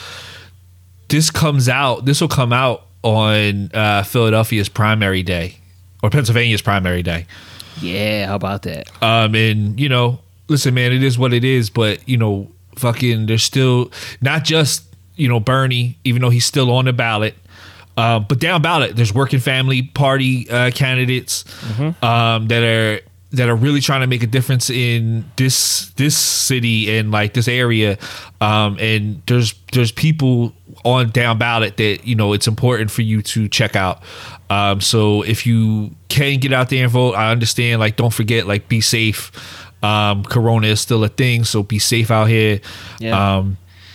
[SPEAKER 4] this comes out. This will come out on uh, Philadelphia's primary day or Pennsylvania's primary day.
[SPEAKER 3] Yeah, how about that?
[SPEAKER 4] Um, and you know, listen, man, it is what it is. But you know, fucking, there's still not just you know Bernie, even though he's still on the ballot. Uh, but down ballot, there's Working Family Party uh, candidates mm-hmm. um, that are that are really trying to make a difference in this this city and like this area. Um, and there's there's people on down ballot that you know it's important for you to check out. Um, so if you can get out there and vote, I understand. Like, don't forget, like, be safe. Um, Corona is still a thing, so be safe out here.
[SPEAKER 3] Yeah.
[SPEAKER 4] Um,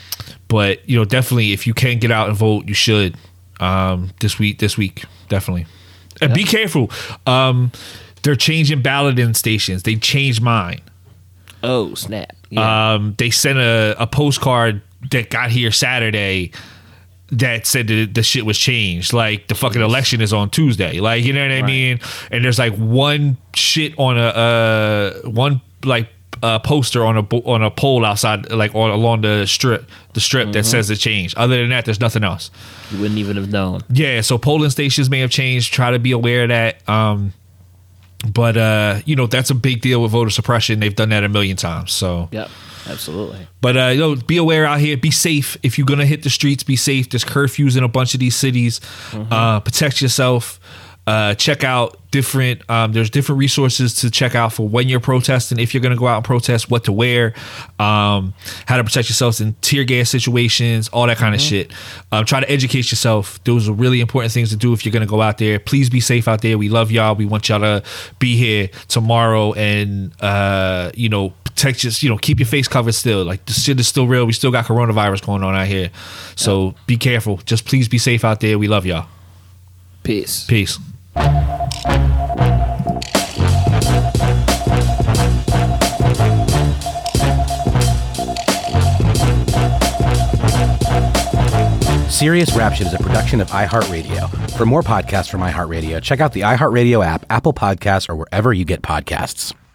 [SPEAKER 4] but you know, definitely, if you can get out and vote, you should. Um, this week, this week, definitely. And
[SPEAKER 3] Yeah.
[SPEAKER 4] be careful. Um, they're changing balloting stations. They changed mine.
[SPEAKER 3] Oh, snap. Yeah.
[SPEAKER 4] Um, they sent a, a postcard that got here Saturday that said that the shit was changed. Like, the fucking election is on Tuesday. Like, you know what I
[SPEAKER 3] Right.
[SPEAKER 4] mean? And there's like one shit on a uh, one like uh, poster on a bo- on a pole outside, like on along the strip, the strip
[SPEAKER 3] Mm-hmm.
[SPEAKER 4] that says it changed. Other than that, there's nothing else.
[SPEAKER 3] You wouldn't even have known.
[SPEAKER 4] Yeah, so polling stations may have changed. Try to be aware of that. Um, but uh, you know, that's a big deal with voter suppression. They've done that a million times. So,
[SPEAKER 3] Yep, absolutely.
[SPEAKER 4] but uh, you know, be aware out here. Be safe. If you're gonna hit the streets, be safe. There's curfews in a bunch of these cities.
[SPEAKER 3] Mm-hmm.
[SPEAKER 4] Uh, protect yourself. Uh, check out different. Um, there's different resources to check out for when you're protesting. If you're gonna go out and protest, what to wear, um, how to protect yourselves in tear gas situations, all that kind of shit. Um, try to educate yourself. Those are really important things to do if you're gonna go out there. Please be safe out there. We love y'all. We want y'all to be here tomorrow and uh, you know, protect your, you know, keep your face covered still. Like, this shit is still real. We still got coronavirus going on out here. So be careful. Just please be safe out there. We love y'all.
[SPEAKER 3] Peace.
[SPEAKER 4] Peace.
[SPEAKER 1] Serious Rap Shit is a production of iHeartRadio. For more podcasts from iHeartRadio, check out the iHeartRadio app, Apple Podcasts, or wherever you get podcasts.